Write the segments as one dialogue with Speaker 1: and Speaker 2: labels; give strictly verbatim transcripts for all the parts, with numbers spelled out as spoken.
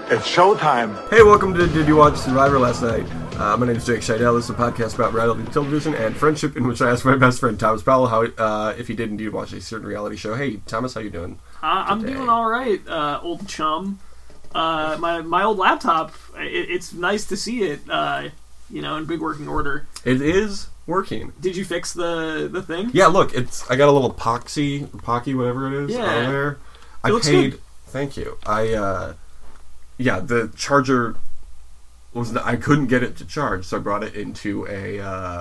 Speaker 1: It's showtime.
Speaker 2: Hey, welcome to Did You Watch Survivor Last Night? Uh, my name is Jake Scheidel. This is a podcast about reality television and friendship, in which I asked my best friend Thomas Powell how uh, if he did indeed watch a certain reality show. Hey, Thomas, how you doing?
Speaker 3: Uh, I'm doing all right, uh, old chum. Uh, my my old laptop. It, it's nice to see it, uh, you know, in big working order.
Speaker 2: It is working.
Speaker 3: Did you fix the the thing?
Speaker 2: Yeah, look, it's I got a little epoxy, epoxy, whatever it is,
Speaker 3: yeah.
Speaker 2: on there.
Speaker 3: It
Speaker 2: I
Speaker 3: looks
Speaker 2: paid.
Speaker 3: Good.
Speaker 2: Thank you. I uh, yeah, the charger was I couldn't get it to charge, so I brought it into a uh,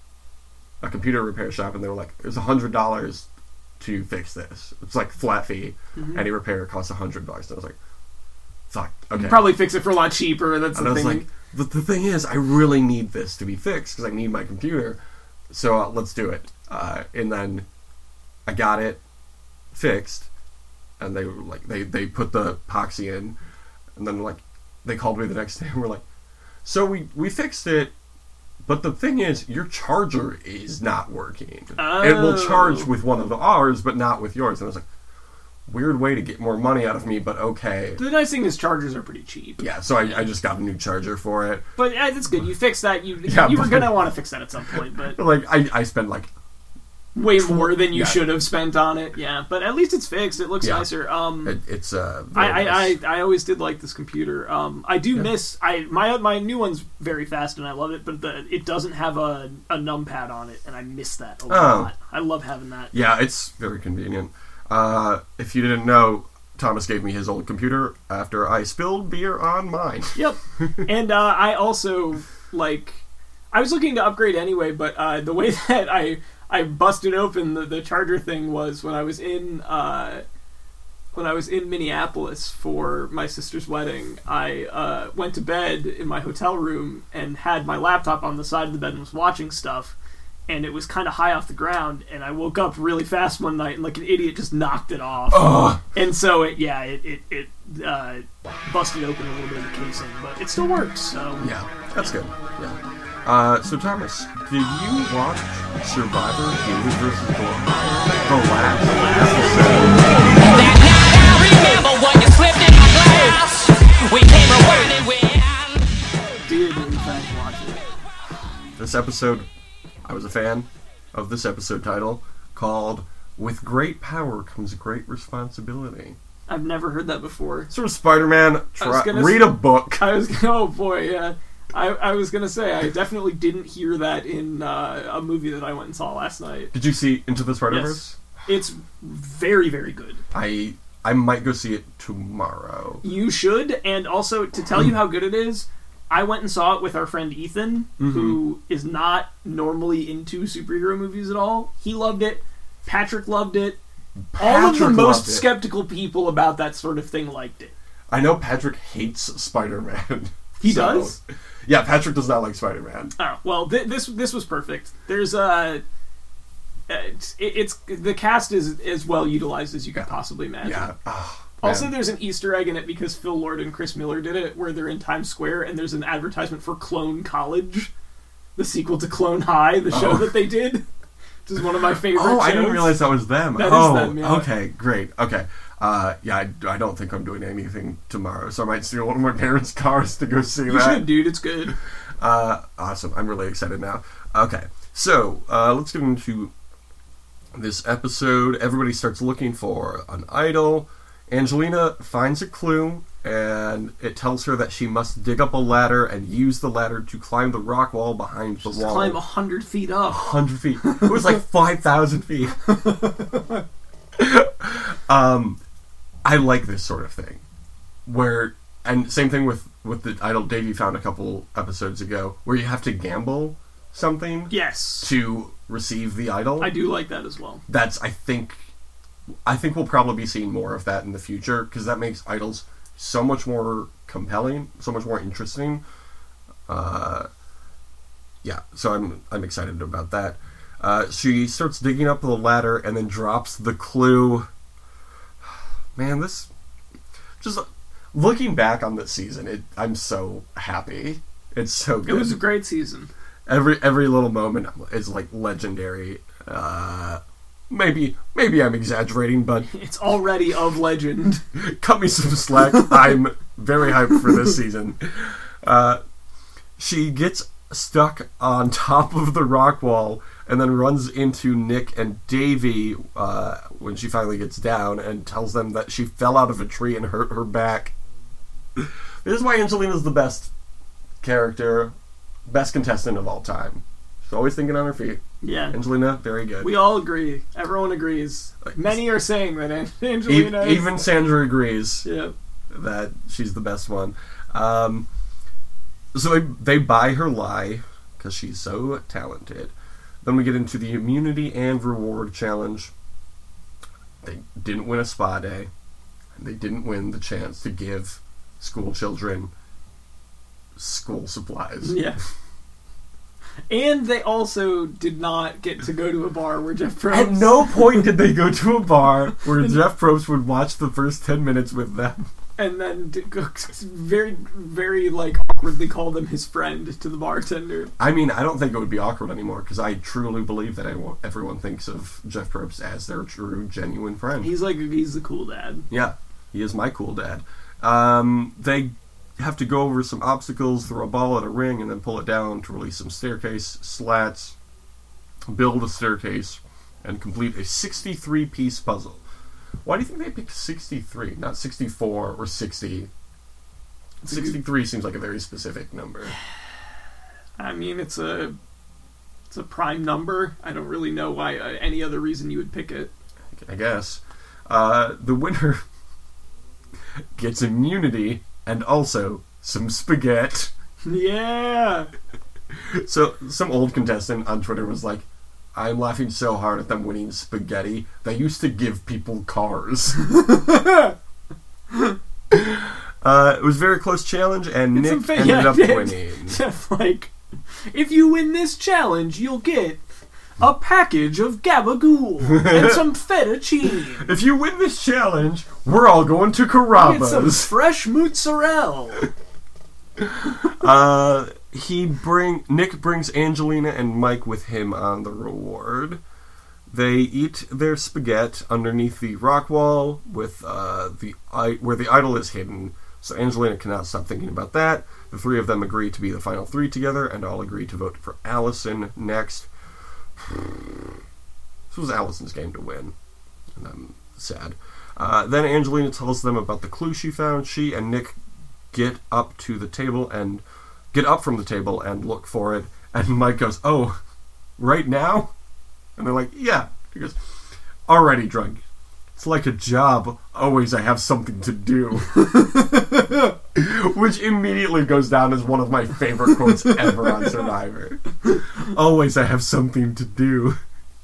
Speaker 2: a computer repair shop, and they were like, "There's a hundred dollars to fix this. It's like flat fee.
Speaker 3: Mm-hmm.
Speaker 2: Any repair costs a hundred bucks." And I was like, "Fuck, okay."
Speaker 3: You probably fix it for a lot cheaper. That's
Speaker 2: and
Speaker 3: the
Speaker 2: I was
Speaker 3: thing.
Speaker 2: like, "But the thing is, I really need this to be fixed because I need my computer. So uh, let's do it." Uh, and then I got it fixed, and they were like, they they put the epoxy in, and then like they called me the next day and were like, "So we we fixed it. But the thing is, your charger is not working.
Speaker 3: Oh.
Speaker 2: It will charge with one of ours, but not with yours." And I was like, weird way to get more money out of me, but okay.
Speaker 3: The nice thing is chargers are pretty cheap.
Speaker 2: Yeah, so I, I just got a new charger for it.
Speaker 3: But uh, that's good. You fixed that. You
Speaker 2: Yeah,
Speaker 3: you were
Speaker 2: but-
Speaker 3: going to want to fix that at some point, but
Speaker 2: Like, I, I spent like...
Speaker 3: way more than you
Speaker 2: Yeah.
Speaker 3: should have spent on it. Yeah, but at least it's fixed. It looks
Speaker 2: Yeah.
Speaker 3: nicer. Um,
Speaker 2: It, it's, uh... very
Speaker 3: I, I,
Speaker 2: nice.
Speaker 3: I, I always did like this computer. Um, I do
Speaker 2: Yeah.
Speaker 3: miss I my my new one's very fast and I love it, but the, it doesn't have a, a numpad on it, and I miss that a
Speaker 2: Oh.
Speaker 3: lot. I love having that.
Speaker 2: Yeah, it's very convenient. Uh, if you didn't know, Thomas gave me his old computer after I spilled beer on mine.
Speaker 3: Yep. And uh, I also like I was looking to upgrade anyway, but uh, the way that I I busted open the, the charger thing was when I was in uh, when I was in Minneapolis for my sister's wedding. I uh, went to bed in my hotel room and had my laptop on the side of the bed and was watching stuff, and it was kind of high off the ground, and I woke up really fast one night and like an idiot just knocked it off.
Speaker 2: Ugh.
Speaker 3: And so it yeah it it, it uh, busted open a little bit of the casing, but it still works. So
Speaker 2: Yeah, that's good. Yeah. Uh, so Thomas, did you watch Survivor David versus Goliath? The last episode.
Speaker 3: did in fact watch it.
Speaker 2: This episode, I was a fan of this episode title called "With Great Power Comes Great Responsibility."
Speaker 3: I've never heard that before.
Speaker 2: Sort of Spider-Man. Try,
Speaker 3: gonna
Speaker 2: read
Speaker 3: s-
Speaker 2: a book.
Speaker 3: I was oh boy yeah. I, I was gonna say I definitely didn't hear that in uh, a movie that I went and saw last night.
Speaker 2: Did you see Into the Spider-Verse?
Speaker 3: It's very very good.
Speaker 2: I I might go see it tomorrow.
Speaker 3: You should, and also to tell you how good it is, I went and saw it with our friend Ethan,
Speaker 2: Mm-hmm.
Speaker 3: who is not normally into superhero movies at all. He loved it. Patrick loved it. all of the
Speaker 2: Patrick
Speaker 3: most
Speaker 2: loved it.
Speaker 3: skeptical people about that sort of thing liked it.
Speaker 2: I know Patrick hates Spider-Man.
Speaker 3: He
Speaker 2: so-
Speaker 3: does?
Speaker 2: Yeah, Patrick does not like Spider-Man.
Speaker 3: Oh, well, th- this this was perfect. There's a... Uh, it's, it's the cast is as well utilized as you could possibly imagine.
Speaker 2: Yeah. Oh,
Speaker 3: Also,
Speaker 2: man.
Speaker 3: there's an Easter egg in it because Phil Lord and Chris Miller did it, where they're in Times Square and there's an advertisement for Clone College, the sequel to Clone High, the show
Speaker 2: Oh.
Speaker 3: that they did, which is one of my favorite
Speaker 2: Oh,
Speaker 3: shows.
Speaker 2: I didn't realize that was them.
Speaker 3: That is
Speaker 2: oh,
Speaker 3: them, yeah.
Speaker 2: okay, great. Okay. Uh, yeah, I, I don't think I'm doing anything tomorrow, so I might steal one of my parents' cars to go see
Speaker 3: You
Speaker 2: that.
Speaker 3: should, dude. It's good.
Speaker 2: Uh, awesome. I'm really excited now. Okay, so uh, let's get into this episode. Everybody starts looking for an idol. Angelina finds a clue, and it tells her that she must dig up a ladder and use the ladder to climb the rock wall behind the
Speaker 3: Just
Speaker 2: wall.
Speaker 3: climb a hundred feet up.
Speaker 2: one hundred feet. It was like five thousand feet. um, I like this sort of thing. Where, and same thing with, with the idol Davey found a couple episodes ago, where you have to gamble something
Speaker 3: Yes,
Speaker 2: to receive the idol.
Speaker 3: I do like that as well.
Speaker 2: That's, I think, I think we'll probably be seeing more of that in the future, because that makes idols so much more compelling, so much more interesting. Uh, yeah, so I'm I'm excited about that. Uh, she starts digging up the ladder and then drops the clue. Man, this just looking back on this season, it I'm so happy. It's so
Speaker 3: It
Speaker 2: good.
Speaker 3: was a great season.
Speaker 2: Every every little moment is like legendary. Uh, maybe maybe I'm exaggerating, but
Speaker 3: It's already of legend.
Speaker 2: cut me some slack. I'm very hyped for this season. Uh, she gets stuck on top of the rock wall and then runs into Nick and Davy uh, when she finally gets down and tells them that she fell out of a tree and hurt her back. This is why Angelina's the best character, best contestant of all time. She's always thinking on her feet.
Speaker 3: Yeah.
Speaker 2: Angelina, very good.
Speaker 3: We all agree. Everyone agrees. Many are saying that An-
Speaker 2: E-
Speaker 3: Angelina is...
Speaker 2: even Sandra agrees
Speaker 3: Yeah.
Speaker 2: that she's the best one. Um, so they, they buy her lie because she's so talented. Then we get into the immunity and reward challenge. They didn't win a spa day. And they didn't win the chance to give school children school supplies.
Speaker 3: Yeah. And they also did not get to go to a bar where Jeff Probst...
Speaker 2: At no point did they go to a bar where Jeff Probst would watch the first ten minutes with them.
Speaker 3: And then d- go- very, very, like, awkwardly call them his friend to the bartender.
Speaker 2: I mean, I don't think it would be awkward anymore because I truly believe that anyone, everyone thinks of Jeff Probst as their true, genuine friend.
Speaker 3: He's like, he's the cool dad.
Speaker 2: Yeah, he is my cool dad. Um, they have to go over some obstacles, throw a ball at a ring, and then pull it down to release some staircase slats, build a staircase, and complete a sixty-three piece puzzle. Why do you think they picked sixty-three, not sixty-four or sixty? sixty-three seems like a very specific number.
Speaker 3: I mean, it's a it's a prime number. I don't really know why uh, any other reason you would pick it.
Speaker 2: I guess. Uh, the winner gets immunity and also some spaghetti.
Speaker 3: Yeah.
Speaker 2: So some old contestant on Twitter was like, I'm laughing so hard at them winning spaghetti. They used to give people cars. uh, it was a very close challenge, and
Speaker 3: It's
Speaker 2: Nick
Speaker 3: a fa-
Speaker 2: ended
Speaker 3: yeah,
Speaker 2: up
Speaker 3: it-
Speaker 2: winning.
Speaker 3: Jeff, like, if you win this challenge, you'll get a package of gabagool and some fettuccine.
Speaker 2: If you win this challenge, we're all going to
Speaker 3: Get some
Speaker 2: Carrabba's.
Speaker 3: fresh mozzarella.
Speaker 2: Uh, he bring Nick brings Angelina and Mike with him on the reward. They eat their spaghetti underneath the rock wall with uh, the I- where the idol is hidden. So Angelina cannot stop thinking about that. The three of them agree to be the final three together, and all agree to vote for Allison next. This was Allison's game to win, and I'm sad. Uh, then Angelina tells them about the clue she found. She and Nick get up to the table and get up from the table and look for it. And Mike goes, "Oh, right now?" And they're like, "Yeah." He goes, "Already drunk. It's like a job. Always I have something to do." Which immediately goes down as one of my favorite quotes ever on Survivor. Always I have something to do.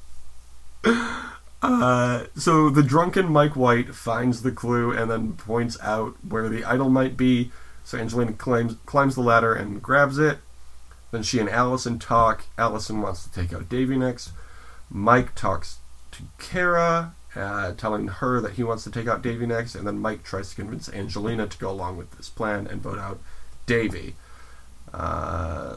Speaker 2: Uh, so the drunken Mike White finds the clue and then points out where the idol might be. So Angelina climbs, climbs the ladder and grabs it. Then she and Allison talk. Allison wants to take out Davy next. Mike talks to Kara, uh, telling her that he wants to take out Davy next. And then Mike tries to convince Angelina to go along with this plan and vote out Davy. Uh,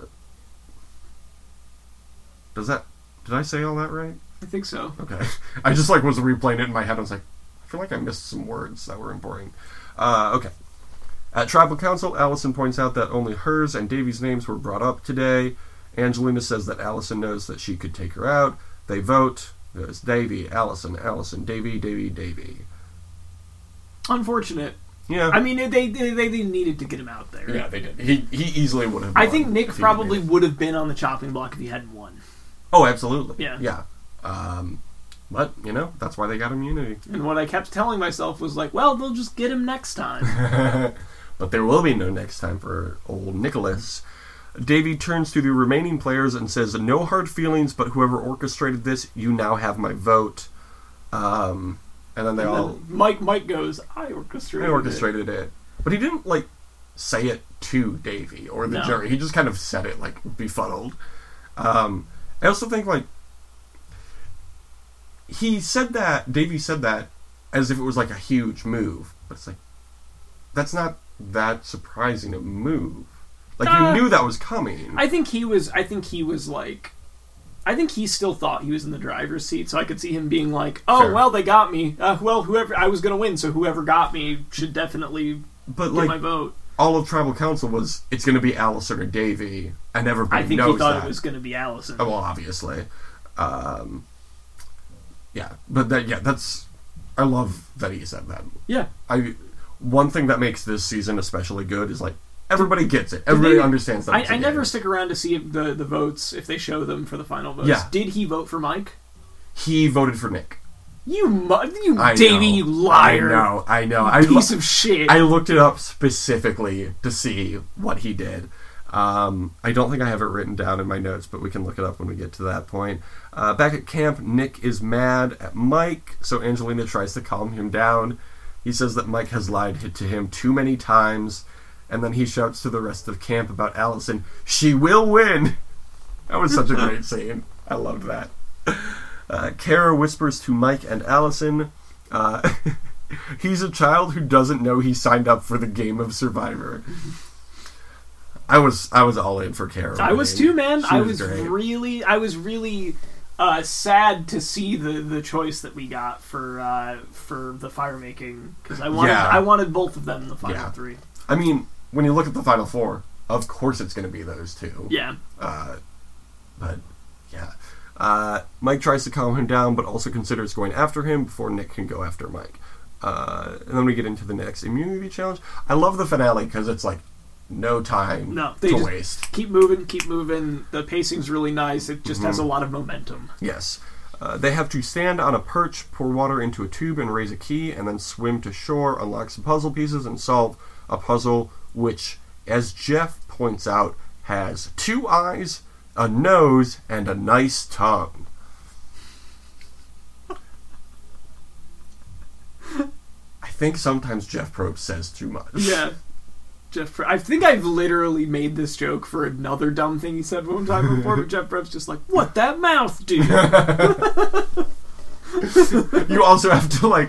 Speaker 2: does that... Did I say all that right?
Speaker 3: I think so.
Speaker 2: Okay. I just like was replaying it in my head. I was like, I feel like I missed some words that were important. Uh, okay. At Tribal Council, Allison points out that only hers and Davy's names were brought up today. Angelina says that Allison knows that she could take her out. They vote. There's Davy, Allison, Allison, Davy, Davy, Davy.
Speaker 3: Unfortunate.
Speaker 2: Yeah.
Speaker 3: I mean, they they, they needed to get him out there.
Speaker 2: Yeah, they did. He he easily would have
Speaker 3: I
Speaker 2: won
Speaker 3: think Nick
Speaker 2: if he
Speaker 3: probably
Speaker 2: made it.
Speaker 3: would have been on the chopping block if he hadn't won.
Speaker 2: Oh, absolutely.
Speaker 3: Yeah.
Speaker 2: Yeah. Um, but, you know, that's why they got immunity.
Speaker 3: And what I kept telling myself was like, well, they'll just get him next time.
Speaker 2: But there will be no next time for old Nicholas. Davy turns to the remaining players and says, "No hard feelings, but whoever orchestrated this, you now have my vote." Um, and then they
Speaker 3: And
Speaker 2: all...
Speaker 3: then Mike Mike goes, I orchestrated
Speaker 2: I orchestrated it. But he didn't, like, say it to Davy or the
Speaker 3: No.
Speaker 2: jury. He just kind of said it, like, befuddled. Um, I also think, like, he said that, Davy said that as if it was, like, a huge move. But it's like, that's not that surprising a move. Like,
Speaker 3: Uh,
Speaker 2: you knew that was coming.
Speaker 3: I think he was. I think he was like I think he still thought he was in the driver's seat, so I could see him being like, "Oh,
Speaker 2: Fair.
Speaker 3: well, they got me. Uh, well, whoever I was going to win, so whoever got me should definitely
Speaker 2: But
Speaker 3: get
Speaker 2: like
Speaker 3: my vote."
Speaker 2: all of Tribal Council was, it's going to be Allison or Davy, and everybody
Speaker 3: I think
Speaker 2: knows
Speaker 3: he thought
Speaker 2: that.
Speaker 3: it was going to be Allison.
Speaker 2: Oh, well, obviously, um, yeah. But that, yeah, that's. I love that he said that.
Speaker 3: Yeah.
Speaker 2: I. One thing that makes this season especially good is like everybody gets it. Everybody
Speaker 3: they,
Speaker 2: understands that.
Speaker 3: I,
Speaker 2: it's a
Speaker 3: I never
Speaker 2: game.
Speaker 3: stick around to see if the the votes if they show them for the final votes.
Speaker 2: Yeah.
Speaker 3: Did he vote for Mike?
Speaker 2: He voted for Nick.
Speaker 3: You, mu- you,
Speaker 2: I
Speaker 3: Davey,
Speaker 2: know.
Speaker 3: you liar!
Speaker 2: I know. I know.
Speaker 3: You
Speaker 2: I
Speaker 3: piece
Speaker 2: lo-
Speaker 3: of shit.
Speaker 2: I looked it up specifically to see what he did. Um, I don't think I have it written down in my notes, but we can look it up when we get to that point. Uh, back at camp, Nick is mad at Mike, so Angelina tries to calm him down. He says that Mike has lied to him too many times, and then he shouts to the rest of camp about Allison, "She will win!" That was such a great scene. I loved that. Uh, Kara whispers to Mike and Allison, uh, he's a child who doesn't know he signed up for the game of Survivor. I was I was all in for Kara.
Speaker 3: I was too, man.
Speaker 2: She
Speaker 3: I
Speaker 2: was
Speaker 3: was
Speaker 2: great.
Speaker 3: really, I was really uh, sad to see the, the choice that we got for uh, for the fire making because I wanted
Speaker 2: Yeah.
Speaker 3: I wanted both of them in the final
Speaker 2: Yeah.
Speaker 3: three.
Speaker 2: I mean, when you look at the final four, of course it's going to be those two.
Speaker 3: Yeah,
Speaker 2: Uh, but yeah, uh, Mike tries to calm him down, but also considers going after him before Nick can go after Mike. Uh, and then we get into the next immunity challenge. I love the finale because it's like no time
Speaker 3: no, they
Speaker 2: to
Speaker 3: just
Speaker 2: waste.
Speaker 3: keep moving, keep moving. The pacing's really nice. It just has a
Speaker 2: Mhm.
Speaker 3: lot of momentum.
Speaker 2: Yes. Uh, they have to stand on a perch, pour water into a tube, and raise a key, and then swim to shore, unlock some puzzle pieces, and solve a puzzle which, as Jeff points out, has two eyes, a nose, and a nice tongue. I think sometimes Jeff Probst says too much.
Speaker 3: Yeah. Jeff, I think I've literally made this joke for another dumb thing he said one time before, but Jeff Probst's just like, "What that mouth do?"
Speaker 2: You also have to, like,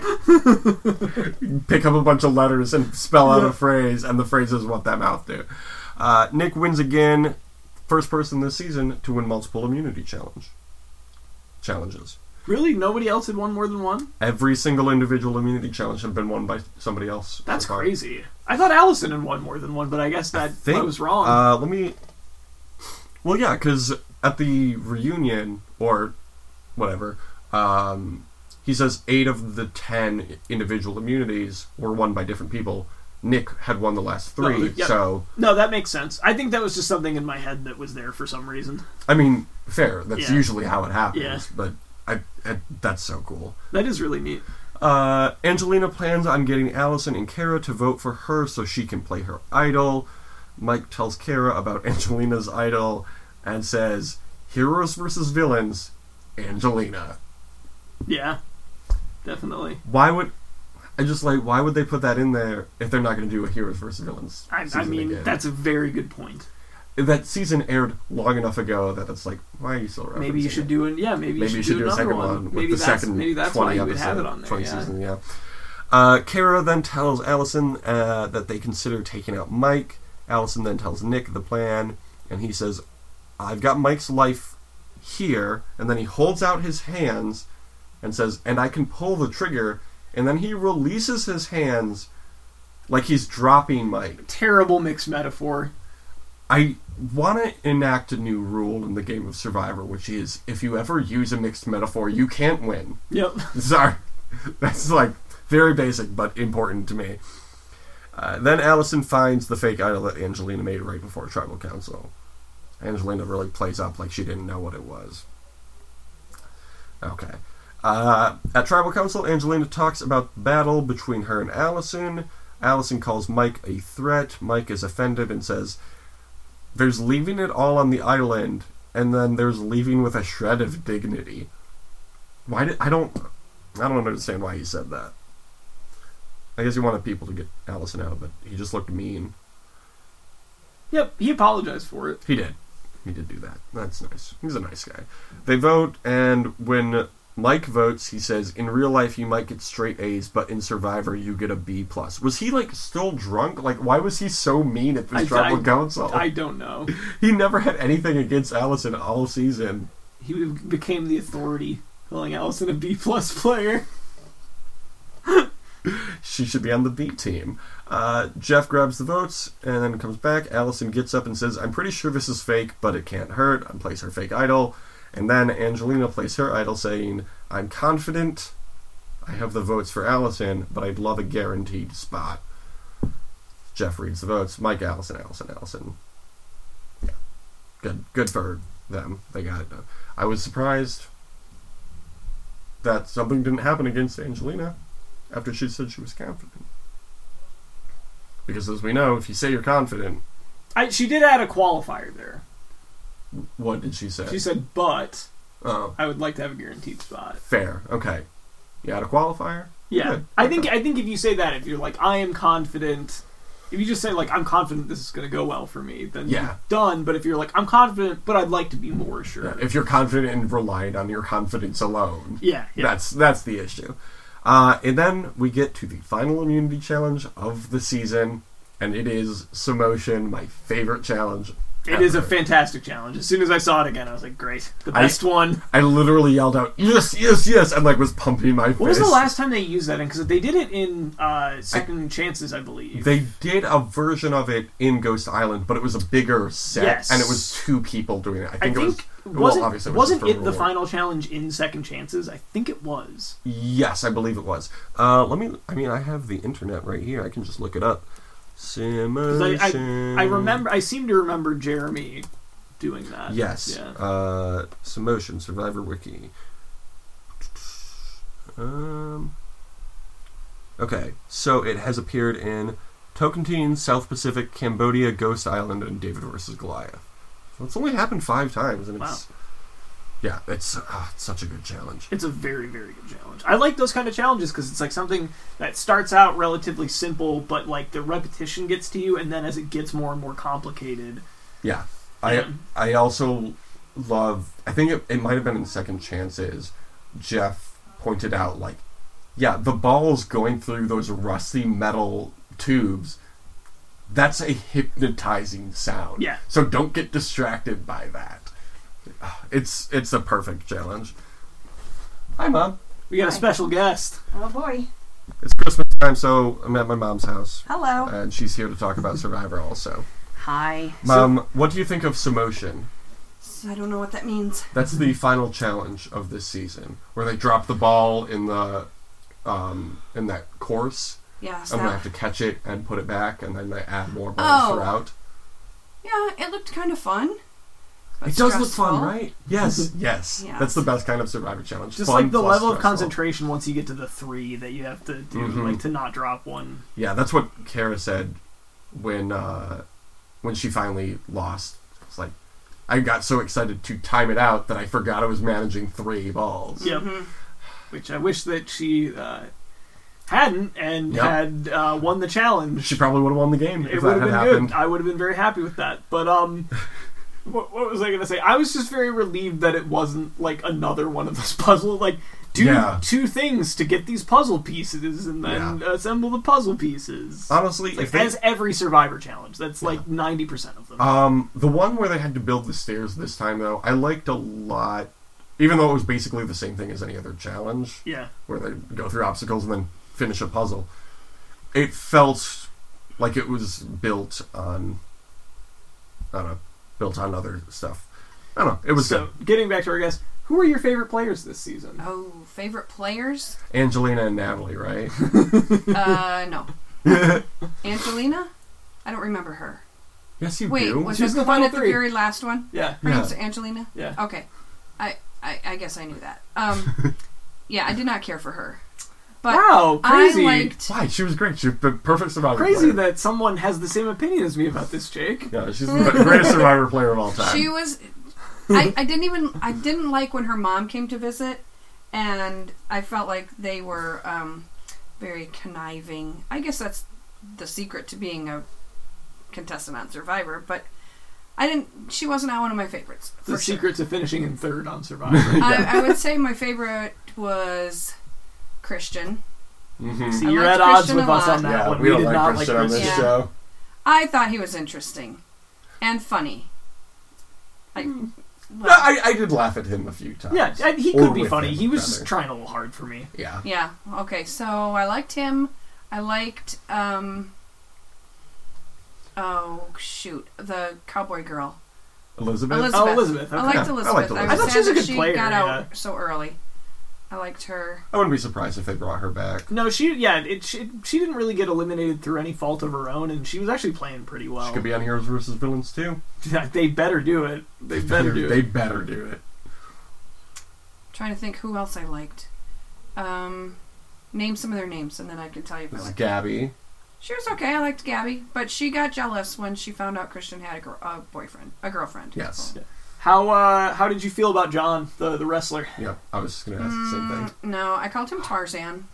Speaker 2: pick up a bunch of letters and spell out
Speaker 3: Yeah.
Speaker 2: a phrase, and the phrase is what that mouth do. Uh, Nick wins again. First person this season to win multiple immunity challenge challenges.
Speaker 3: Really? Nobody else had won more than one?
Speaker 2: Every single individual immunity challenge had been won by somebody else.
Speaker 3: That's
Speaker 2: so far.
Speaker 3: crazy. I thought Allison had won more than one, but I guess that I,
Speaker 2: Think-
Speaker 3: was wrong.
Speaker 2: Uh, let me... Well, yeah, because at the reunion, or whatever, um, he says eight of the ten individual immunities were won by different people. Nick had won the last three,
Speaker 3: Oh, yeah.
Speaker 2: so...
Speaker 3: No, that makes sense. I think that was just something in my head that was there for some reason.
Speaker 2: I mean, fair. That's
Speaker 3: Yeah.
Speaker 2: usually how it happens,
Speaker 3: Yeah.
Speaker 2: but I, I, that's so cool.
Speaker 3: That is really neat.
Speaker 2: Uh, Angelina plans on getting Allison and Kara to vote for her so she can play her idol. Mike tells Kara about Angelina's idol and says, "Heroes versus villains, Angelina."
Speaker 3: Yeah, definitely.
Speaker 2: Why would... I just like, why would they put that in there if they're not going to do a Heroes versus Villains
Speaker 3: I, I
Speaker 2: season
Speaker 3: mean,
Speaker 2: again?
Speaker 3: that's a very good point.
Speaker 2: That season aired long enough ago that it's like, why are you still referencing
Speaker 3: Maybe you should
Speaker 2: it?
Speaker 3: do an yeah. Maybe,
Speaker 2: Maybe
Speaker 3: you
Speaker 2: you
Speaker 3: should,
Speaker 2: should do a
Speaker 3: another
Speaker 2: second
Speaker 3: one.
Speaker 2: one with
Speaker 3: maybe
Speaker 2: the
Speaker 3: that's,
Speaker 2: second
Speaker 3: maybe that's
Speaker 2: twenty
Speaker 3: why you would
Speaker 2: episode,
Speaker 3: have it on there.
Speaker 2: twenty
Speaker 3: Yeah.
Speaker 2: season, yeah. Uh, Kara then tells Allison uh, that they consider taking out Mike. Allison then tells Nick the plan, and he says, "I've got Mike's life here," and then he holds out his hands and says, "And I can pull the trigger," and then he releases his hands like he's dropping Mike.
Speaker 3: Terrible mixed metaphor.
Speaker 2: I want to enact a new rule in the game of Survivor, which is if you ever use a mixed metaphor, you can't win.
Speaker 3: Yep.
Speaker 2: Sorry. That's like very basic, but important to me. Uh, then Allison finds the fake idol that Angelina made right before Tribal Council. Angelina really plays up like she didn't know what it was. Okay. Uh, at Tribal Council, Angelina talks about the battle between her and Allison. Allison calls Mike a threat. Mike is offended and says, "There's leaving it all on the island, and then there's leaving with a shred of dignity." Why did I don't I don't understand why he said that. I guess he wanted people to get Allison out, but he just looked mean.
Speaker 3: Yep. He apologized for it.
Speaker 2: He did. He did do that. That's nice. He's a nice guy. They vote, and when Mike votes, he says, "In real life, you might get straight A's, but in Survivor, you get a B plus." Was he like still drunk? Like, why was he so mean at this
Speaker 3: I-
Speaker 2: Tribal
Speaker 3: I-
Speaker 2: Council?
Speaker 3: I don't know.
Speaker 2: He never had anything against Allison all season.
Speaker 3: he became the authority, calling Allison a B plus player.
Speaker 2: She should be on the B team. Uh, Jeff grabs the votes and then comes back. Allison gets up and says, I'm pretty sure this is fake, but it can't hurt, and plays her fake idol. And then Angelina plays her idol saying, I'm confident I have the votes for Allison, but I'd love a guaranteed spot. Jeff reads the votes. Mike, Allison, Allison, Allison. Yeah. Good, good for them. They got it done. I was surprised that something didn't happen against Angelina after she said she was confident. Because as we know, if you say you're confident...
Speaker 3: I, she did add a qualifier there.
Speaker 2: What did she say?
Speaker 3: She said, but
Speaker 2: oh.
Speaker 3: I would like to have a guaranteed spot.
Speaker 2: Fair. Okay. You had a qualifier?
Speaker 3: Yeah.
Speaker 2: Good.
Speaker 3: I think I think if you say that, if you're like, I am confident... If you just say, like, I'm confident this is going to go well for me, then
Speaker 2: yeah.
Speaker 3: you're done. But if you're like, I'm confident, but I'd like to be more sure.
Speaker 2: Yeah. If you're confident and reliant on your confidence alone.
Speaker 3: Yeah. yeah.
Speaker 2: That's, that's the issue. Uh, and then we get to the final immunity challenge of the season, and it is Samotion, my favorite challenge.
Speaker 3: It
Speaker 2: ever.
Speaker 3: is a fantastic challenge. As soon as I saw it again, I was like, great. The best
Speaker 2: I,
Speaker 3: one.
Speaker 2: I literally yelled out, yes, yes, yes, and like was pumping my fist.
Speaker 3: What was the last time they used that in? Because they did it in uh, Second I, Chances, I believe.
Speaker 2: They did a version of it in Ghost Island, but it was a bigger set,
Speaker 3: yes.
Speaker 2: and it was two people doing it. I think,
Speaker 3: I
Speaker 2: it
Speaker 3: think
Speaker 2: was...
Speaker 3: Wasn't,
Speaker 2: well, obviously it
Speaker 3: wasn't
Speaker 2: was
Speaker 3: it the final challenge in Second Chances? I think it was.
Speaker 2: Yes, I believe it was. Uh, let me... I mean, I have the internet right here. I can just look it up. Samotion.
Speaker 3: I, I, I remember... I seem to remember Jeremy... doing that.
Speaker 2: Yes.
Speaker 3: Yeah.
Speaker 2: Uh, Samotion, Survivor Wiki. Um, okay, so it has appeared in Tocantins, South Pacific, Cambodia, Ghost Island, and David versus Goliath. So it's only happened five times, and it's... Wow. Yeah, it's, uh, it's such a good challenge.
Speaker 3: It's a very, very good challenge. I like those kind of challenges because it's like something that starts out relatively simple, but like the repetition gets to you, and then as it gets more and more complicated...
Speaker 2: Yeah. I I also love, I think it, it might have been in Second Chances, Jeff pointed out, like, yeah, the balls going through those rusty metal tubes, that's a hypnotizing sound.
Speaker 3: Yeah.
Speaker 2: So don't get distracted by that. It's it's a perfect challenge. Hi, Mom.
Speaker 3: We got
Speaker 1: Hi.
Speaker 3: a special guest.
Speaker 1: Oh, boy.
Speaker 2: It's Christmas time, so I'm at my mom's house.
Speaker 1: Hello.
Speaker 2: And she's here to talk about Survivor also.
Speaker 1: Hi.
Speaker 2: Mom, so, what do you think of Samotion?
Speaker 1: I don't know what that means.
Speaker 2: That's the final challenge of this season, where they drop the ball in the um, in that course.
Speaker 1: Yeah.
Speaker 2: And they have to catch it and put it back, and then they add more balls
Speaker 1: Oh.
Speaker 2: throughout.
Speaker 1: Yeah, it looked kind of fun. but
Speaker 2: It does look
Speaker 1: stressful.
Speaker 2: fun, right? Yes, yes.
Speaker 1: Yes.
Speaker 2: That's the best kind of Survivor challenge.
Speaker 3: Just
Speaker 2: Fun
Speaker 3: like the
Speaker 2: plus
Speaker 3: level of
Speaker 2: stressful.
Speaker 3: concentration once you get to the three that you have to do,
Speaker 2: Mhm.
Speaker 3: like to not drop one.
Speaker 2: Yeah, that's what Kara said when uh, when she finally lost. It's like, I got so excited to time it out that I forgot I was managing three balls.
Speaker 3: Yep.
Speaker 1: Mhm.
Speaker 3: Which I wish that she uh, hadn't and
Speaker 2: Yep.
Speaker 3: had uh, won the challenge.
Speaker 2: She probably would have won the game
Speaker 3: It
Speaker 2: if
Speaker 3: would
Speaker 2: that
Speaker 3: have
Speaker 2: had
Speaker 3: been
Speaker 2: happened.
Speaker 3: good. I would have been very happy with that. But um, what, what was I going to say? I was just very relieved that it wasn't like another one of those puzzle. Like do
Speaker 2: Yeah.
Speaker 3: two things to get these puzzle pieces and then
Speaker 2: Yeah.
Speaker 3: assemble the puzzle pieces.
Speaker 2: Honestly,
Speaker 3: Like,
Speaker 2: if they,
Speaker 3: as every Survivor challenge, that's like ninety percent of them.
Speaker 2: um, the one where they had to build the stairs this time, though, I liked a lot. Even though it was basically the same thing as any other challenge,
Speaker 3: yeah.
Speaker 2: where they go through obstacles and then finish a puzzle, it felt like it was built on, I don't know, built on other stuff. I don't know. It was
Speaker 3: So, getting back to our guest, who are your favorite players this season?
Speaker 1: Oh, favorite players?
Speaker 2: good. Angelina and Natalie, right?
Speaker 1: uh, no. Angelina? I don't remember her.
Speaker 2: Yes, you
Speaker 1: Wait,
Speaker 2: do.
Speaker 1: was
Speaker 3: She's
Speaker 1: that the
Speaker 3: the
Speaker 1: one
Speaker 3: final
Speaker 1: at the
Speaker 3: three.
Speaker 1: very last one?
Speaker 3: Yeah.
Speaker 1: Her
Speaker 2: Yeah.
Speaker 1: name's Angelina?
Speaker 3: Yeah.
Speaker 1: Okay. I, I, I guess I knew that. Um, yeah, I did not care for her. But
Speaker 3: Wow, crazy.
Speaker 1: I liked...
Speaker 2: Why? She was great. She was the perfect Survivor
Speaker 3: Crazy
Speaker 2: player.
Speaker 3: that someone has the same opinion as me about this, Jake.
Speaker 2: Yeah, she's the greatest Survivor player of all time.
Speaker 1: She was... I, I didn't even... I didn't like when her mom came to visit, and I felt like they were um, very conniving. I guess that's the secret to being a contestant on Survivor, but I didn't... She wasn't one of my favorites.
Speaker 3: The
Speaker 1: for sure.
Speaker 3: secret to finishing in third on Survivor.
Speaker 1: I, I would say my favorite was Christian.
Speaker 2: Mm-hmm.
Speaker 3: See,
Speaker 1: I
Speaker 3: you're
Speaker 1: liked
Speaker 3: at odds
Speaker 1: Christian
Speaker 3: with
Speaker 1: a
Speaker 3: us
Speaker 1: lot.
Speaker 3: on that
Speaker 2: Yeah,
Speaker 3: one.
Speaker 2: we, don't
Speaker 3: did
Speaker 2: like
Speaker 3: not
Speaker 2: Christian
Speaker 3: like
Speaker 2: on this
Speaker 3: Christian.
Speaker 1: Yeah.
Speaker 2: show.
Speaker 1: I thought he was interesting and funny. I,
Speaker 2: No, I, I did laugh at him a few times.
Speaker 3: Yeah, and he
Speaker 2: Or
Speaker 3: could be
Speaker 2: with
Speaker 3: funny.
Speaker 2: him,
Speaker 3: He was
Speaker 2: rather.
Speaker 3: trying a little hard for me.
Speaker 2: Yeah.
Speaker 1: Yeah. Okay. So I liked him. I liked. um... Oh shoot, the cowboy girl.
Speaker 2: Elizabeth?
Speaker 1: Elizabeth.
Speaker 3: Oh, Elizabeth,
Speaker 1: I
Speaker 3: okay.
Speaker 1: liked
Speaker 2: Yeah, I
Speaker 1: Elizabeth.
Speaker 2: liked
Speaker 1: I,
Speaker 2: Elizabeth.
Speaker 1: was
Speaker 2: I thought
Speaker 1: sad
Speaker 3: she was a
Speaker 1: that
Speaker 3: good
Speaker 1: she
Speaker 3: player,
Speaker 1: got out
Speaker 3: yeah.
Speaker 1: so early. I liked her.
Speaker 2: I wouldn't be surprised if they brought her back.
Speaker 3: No, she yeah, it, she, she didn't really get eliminated through any fault of her own, and she was actually playing pretty well.
Speaker 2: She could be on Heroes versus Villains too.
Speaker 3: They better do it. They better do
Speaker 2: They
Speaker 3: it.
Speaker 2: better do it.
Speaker 1: Trying to think who else I liked. Um, name some of their names, and then I can tell you if I
Speaker 2: This is
Speaker 1: liked.
Speaker 2: Gabby.
Speaker 1: She was okay. I liked Gabby, but she got jealous when she found out Christian had a, gr- a boyfriend, a girlfriend.
Speaker 2: Yes.
Speaker 1: So-
Speaker 3: How uh how did you feel about John, the the wrestler?
Speaker 2: Yep, I was just going to ask the same thing.
Speaker 1: Mm, no, I called him Tarzan.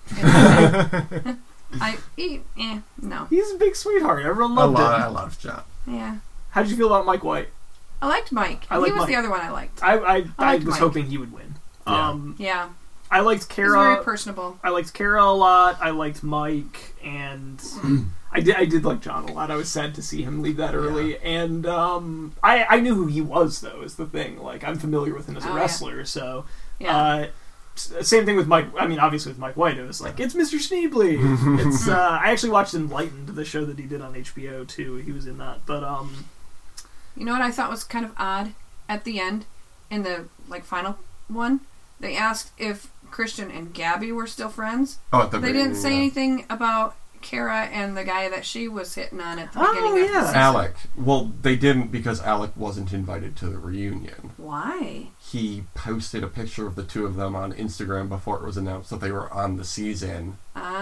Speaker 1: And I he, eh, no,
Speaker 3: He's a big sweetheart. Everyone
Speaker 2: I,
Speaker 3: loved
Speaker 2: lo- I
Speaker 3: him.
Speaker 2: love John.
Speaker 1: yeah.
Speaker 3: How did you feel about Mike White?
Speaker 1: I liked Mike.
Speaker 3: I
Speaker 1: he
Speaker 3: like
Speaker 1: was
Speaker 3: Mike.
Speaker 1: the other one I liked.
Speaker 3: I I, I,
Speaker 1: I liked
Speaker 3: was
Speaker 1: Mike.
Speaker 3: hoping he would win.
Speaker 2: Yeah.
Speaker 3: Um,
Speaker 1: Yeah,
Speaker 3: I liked
Speaker 1: he was very
Speaker 3: Kara.
Speaker 1: personable.
Speaker 3: I liked Kara a lot. I liked Mike, and I did. I did like John a lot. I was sad to see him leave that early, and um, I I knew who he was though. Is the thing. Like I'm familiar with him as a
Speaker 1: Oh, yeah.
Speaker 3: wrestler, so
Speaker 1: Yeah,
Speaker 3: uh, s- same thing with Mike. I mean, obviously with Mike White, it was like it's Mister Schneebly. It's. Uh, I actually watched Enlightened, the show that he did on H B O too. He was in that, but um,
Speaker 1: you know what I thought was kind of odd at the end, in the like final one, they asked if Christian and Gabby were still friends.
Speaker 2: Oh, at the
Speaker 1: They didn't say
Speaker 2: yeah.
Speaker 1: anything about Kara and the guy that she was hitting on at the
Speaker 3: Oh,
Speaker 1: beginning of the
Speaker 3: yeah.
Speaker 1: season.
Speaker 2: Alec. Well, they didn't because Alec wasn't invited to the reunion.
Speaker 1: Why?
Speaker 2: He posted a picture of the two of them on Instagram before it was announced that they were on the season.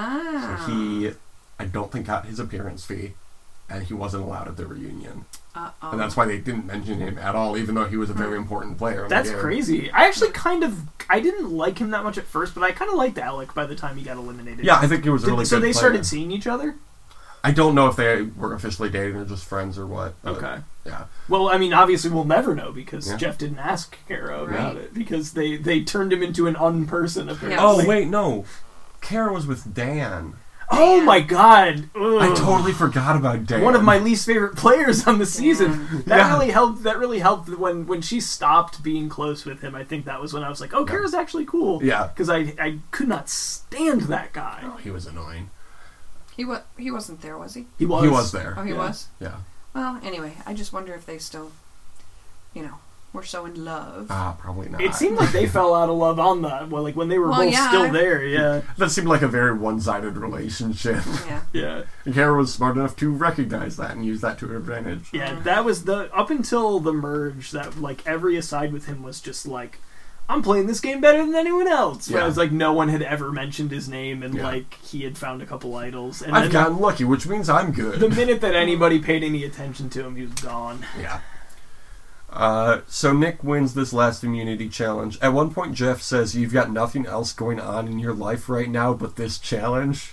Speaker 1: Ah.
Speaker 2: So he, I don't think, got his appearance fee, and he wasn't allowed at the reunion.
Speaker 1: Uh-oh.
Speaker 2: And that's why they didn't mention him at all, even though he was a very important player.
Speaker 3: that's
Speaker 2: Like, yeah.
Speaker 3: crazy. I actually kind of I didn't like him that much at first, but I kind of liked Alec by the time he got eliminated.
Speaker 2: Yeah, I think he was a
Speaker 3: Did-
Speaker 2: really
Speaker 3: so
Speaker 2: good
Speaker 3: they
Speaker 2: player.
Speaker 3: started seeing each other.
Speaker 2: I don't know if they were officially dating or just friends or what. but,
Speaker 3: Okay.
Speaker 2: Yeah.
Speaker 3: Well, I mean, obviously we'll never know because
Speaker 2: Yeah.
Speaker 3: Jeff didn't ask Kara about
Speaker 1: Right.
Speaker 3: it because they, they turned him into an unperson apparently.
Speaker 1: Yeah.
Speaker 2: Oh, wait, no. Kara was with Dan.
Speaker 3: Oh
Speaker 1: Dan.
Speaker 3: my god! Ugh.
Speaker 2: I totally forgot about Dan.
Speaker 3: One of my least favorite players on the season. That
Speaker 2: Yeah.
Speaker 3: really helped. That really helped when when she stopped being close with him. I think that was when I was like, "Oh,
Speaker 2: Yeah.
Speaker 3: Kara's actually cool."
Speaker 2: Yeah.
Speaker 3: because I I could not stand that guy.
Speaker 2: Oh, he was annoying.
Speaker 1: He wa- he wasn't there, was he?
Speaker 3: He was.
Speaker 2: He was there.
Speaker 1: Oh, he
Speaker 3: Yeah.
Speaker 1: was?
Speaker 2: Yeah.
Speaker 1: Well, anyway, I just wonder if they still, you know, were so in love.
Speaker 2: Ah, probably not.
Speaker 3: It seemed like they fell out of love on the well, like when they were
Speaker 1: Well,
Speaker 3: both
Speaker 1: yeah.
Speaker 3: still there. Yeah,
Speaker 2: That seemed like a very one-sided relationship.
Speaker 1: yeah.
Speaker 3: yeah,
Speaker 2: And Kara was smart enough to recognize that and use that to her advantage.
Speaker 3: yeah. That was the up until the merge. That like every aside with him was just like, I'm playing this game better than anyone else.
Speaker 2: Yeah.
Speaker 3: Whereas like no one had ever mentioned his name, and
Speaker 2: Yeah.
Speaker 3: like he had found a couple idols. And
Speaker 2: I've
Speaker 3: then
Speaker 2: gotten lucky, which means I'm good.
Speaker 3: the minute that anybody paid any attention to him, he was gone.
Speaker 2: Yeah. Uh, so Nick wins this last immunity challenge. At one point, Jeff says, "You've got nothing else going on in your life right now but this challenge."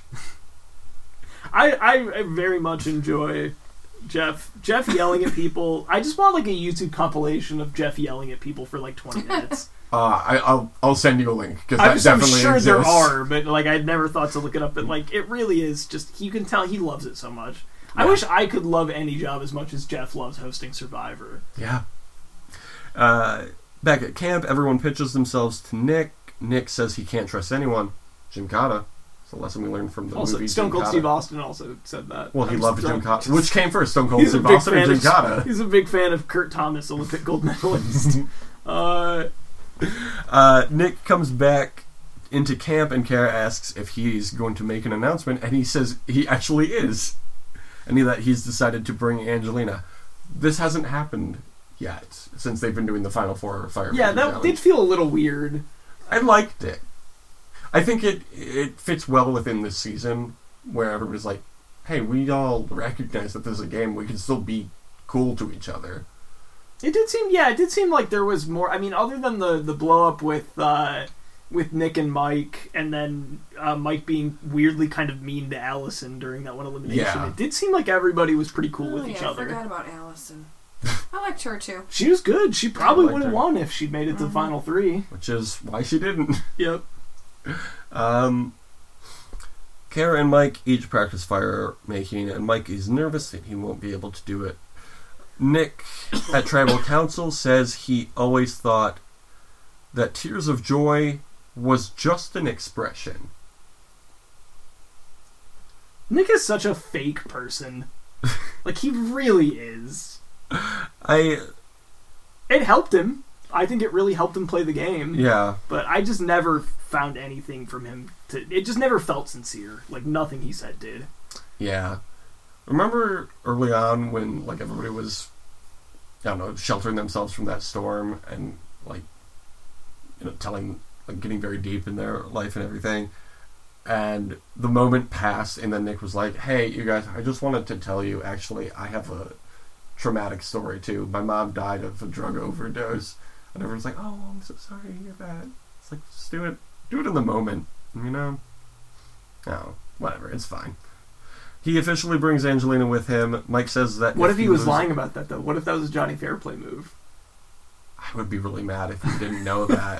Speaker 3: I, I, I very much enjoy Jeff Jeff yelling at people. I just want like a YouTube compilation of Jeff yelling at people for like twenty minutes.
Speaker 2: Uh, I, I'll I'll send you a link because
Speaker 3: I'm,
Speaker 2: that
Speaker 3: just, I'm
Speaker 2: definitely
Speaker 3: sure
Speaker 2: exists.
Speaker 3: there are, but like I'd never thought to look it up. But like it really is just you can tell he loves it so much. I
Speaker 2: Yeah.
Speaker 3: wish I could love any job as much as Jeff loves hosting Survivor.
Speaker 2: Yeah. Uh, back at camp, everyone pitches themselves to Nick. Nick says he can't trust anyone. Jim Cotta. It's a lesson we learned from the
Speaker 3: Also,
Speaker 2: movie
Speaker 3: Stone Cold
Speaker 2: Jim
Speaker 3: Steve
Speaker 2: Cotta.
Speaker 3: Austin also said that.
Speaker 2: Well, he
Speaker 3: I'm
Speaker 2: loved
Speaker 3: still-
Speaker 2: Jim Cotta. Which came first, Stone Cold
Speaker 3: He's a
Speaker 2: Steve
Speaker 3: big
Speaker 2: Austin or
Speaker 3: fan
Speaker 2: Jim
Speaker 3: of
Speaker 2: Cotta?
Speaker 3: he's a big fan of Kurt Thomas, Olympic gold medalist. uh,
Speaker 2: Uh, Nick comes back into camp and Kara asks if he's going to make an announcement, and he says he actually is. And he, that he's decided to bring Angelina. This hasn't happened yet, since they've been doing the Final Four Fire
Speaker 3: yeah,
Speaker 2: Maker
Speaker 3: that
Speaker 2: challenge.
Speaker 3: did feel a little weird.
Speaker 2: I liked it. I think it it fits well within this season, where everybody's like, hey, we all recognize that there's a game, we can still be cool to each other.
Speaker 3: It did seem, yeah, it did seem like there was more. I mean, other than the the blow up with uh, with Nick and Mike, and then uh, Mike being weirdly kind of mean to Allison during that one elimination.
Speaker 2: Yeah.
Speaker 3: It did seem like everybody was pretty cool
Speaker 1: Oh,
Speaker 3: with
Speaker 1: yeah,
Speaker 3: each
Speaker 1: I
Speaker 3: other.
Speaker 1: forgot about Allison. I liked her too.
Speaker 3: She was good. She probably
Speaker 2: liked
Speaker 3: would have
Speaker 2: her.
Speaker 3: won if she'd made it to the
Speaker 1: Mhm.
Speaker 3: final three.
Speaker 2: Which is why she didn't.
Speaker 3: Yep.
Speaker 2: Um, Kara and Mike each practice fire making, and Mike is nervous that he won't be able to do it. Nick at Tribal Council says he always thought that Tears of Joy was just an expression.
Speaker 3: Nick is such a fake person. Like, he really is.
Speaker 2: I...
Speaker 3: It helped him. I think it really helped him play the game.
Speaker 2: Yeah.
Speaker 3: But I just never found anything from him to... It just never felt sincere. Like, nothing he said did.
Speaker 2: Yeah. Remember early on when, like, everybody was, I don't know, sheltering themselves from that storm and, like, you know, telling, like, getting very deep in their life and everything. And the moment passed, and then Nick was like, hey, you guys, I just wanted to tell you, actually, I have a traumatic story, too. My mom died of a drug overdose. And everyone's like, oh, I'm so sorry to hear that. It's like, just do it. Do it in the moment, you know? No, whatever, it's fine. He officially brings Angelina with him. Mike says that...
Speaker 3: What if, if he was
Speaker 2: loses,
Speaker 3: lying about that, though? What if that was a Johnny Fairplay move?
Speaker 2: I would be really mad if you didn't know that.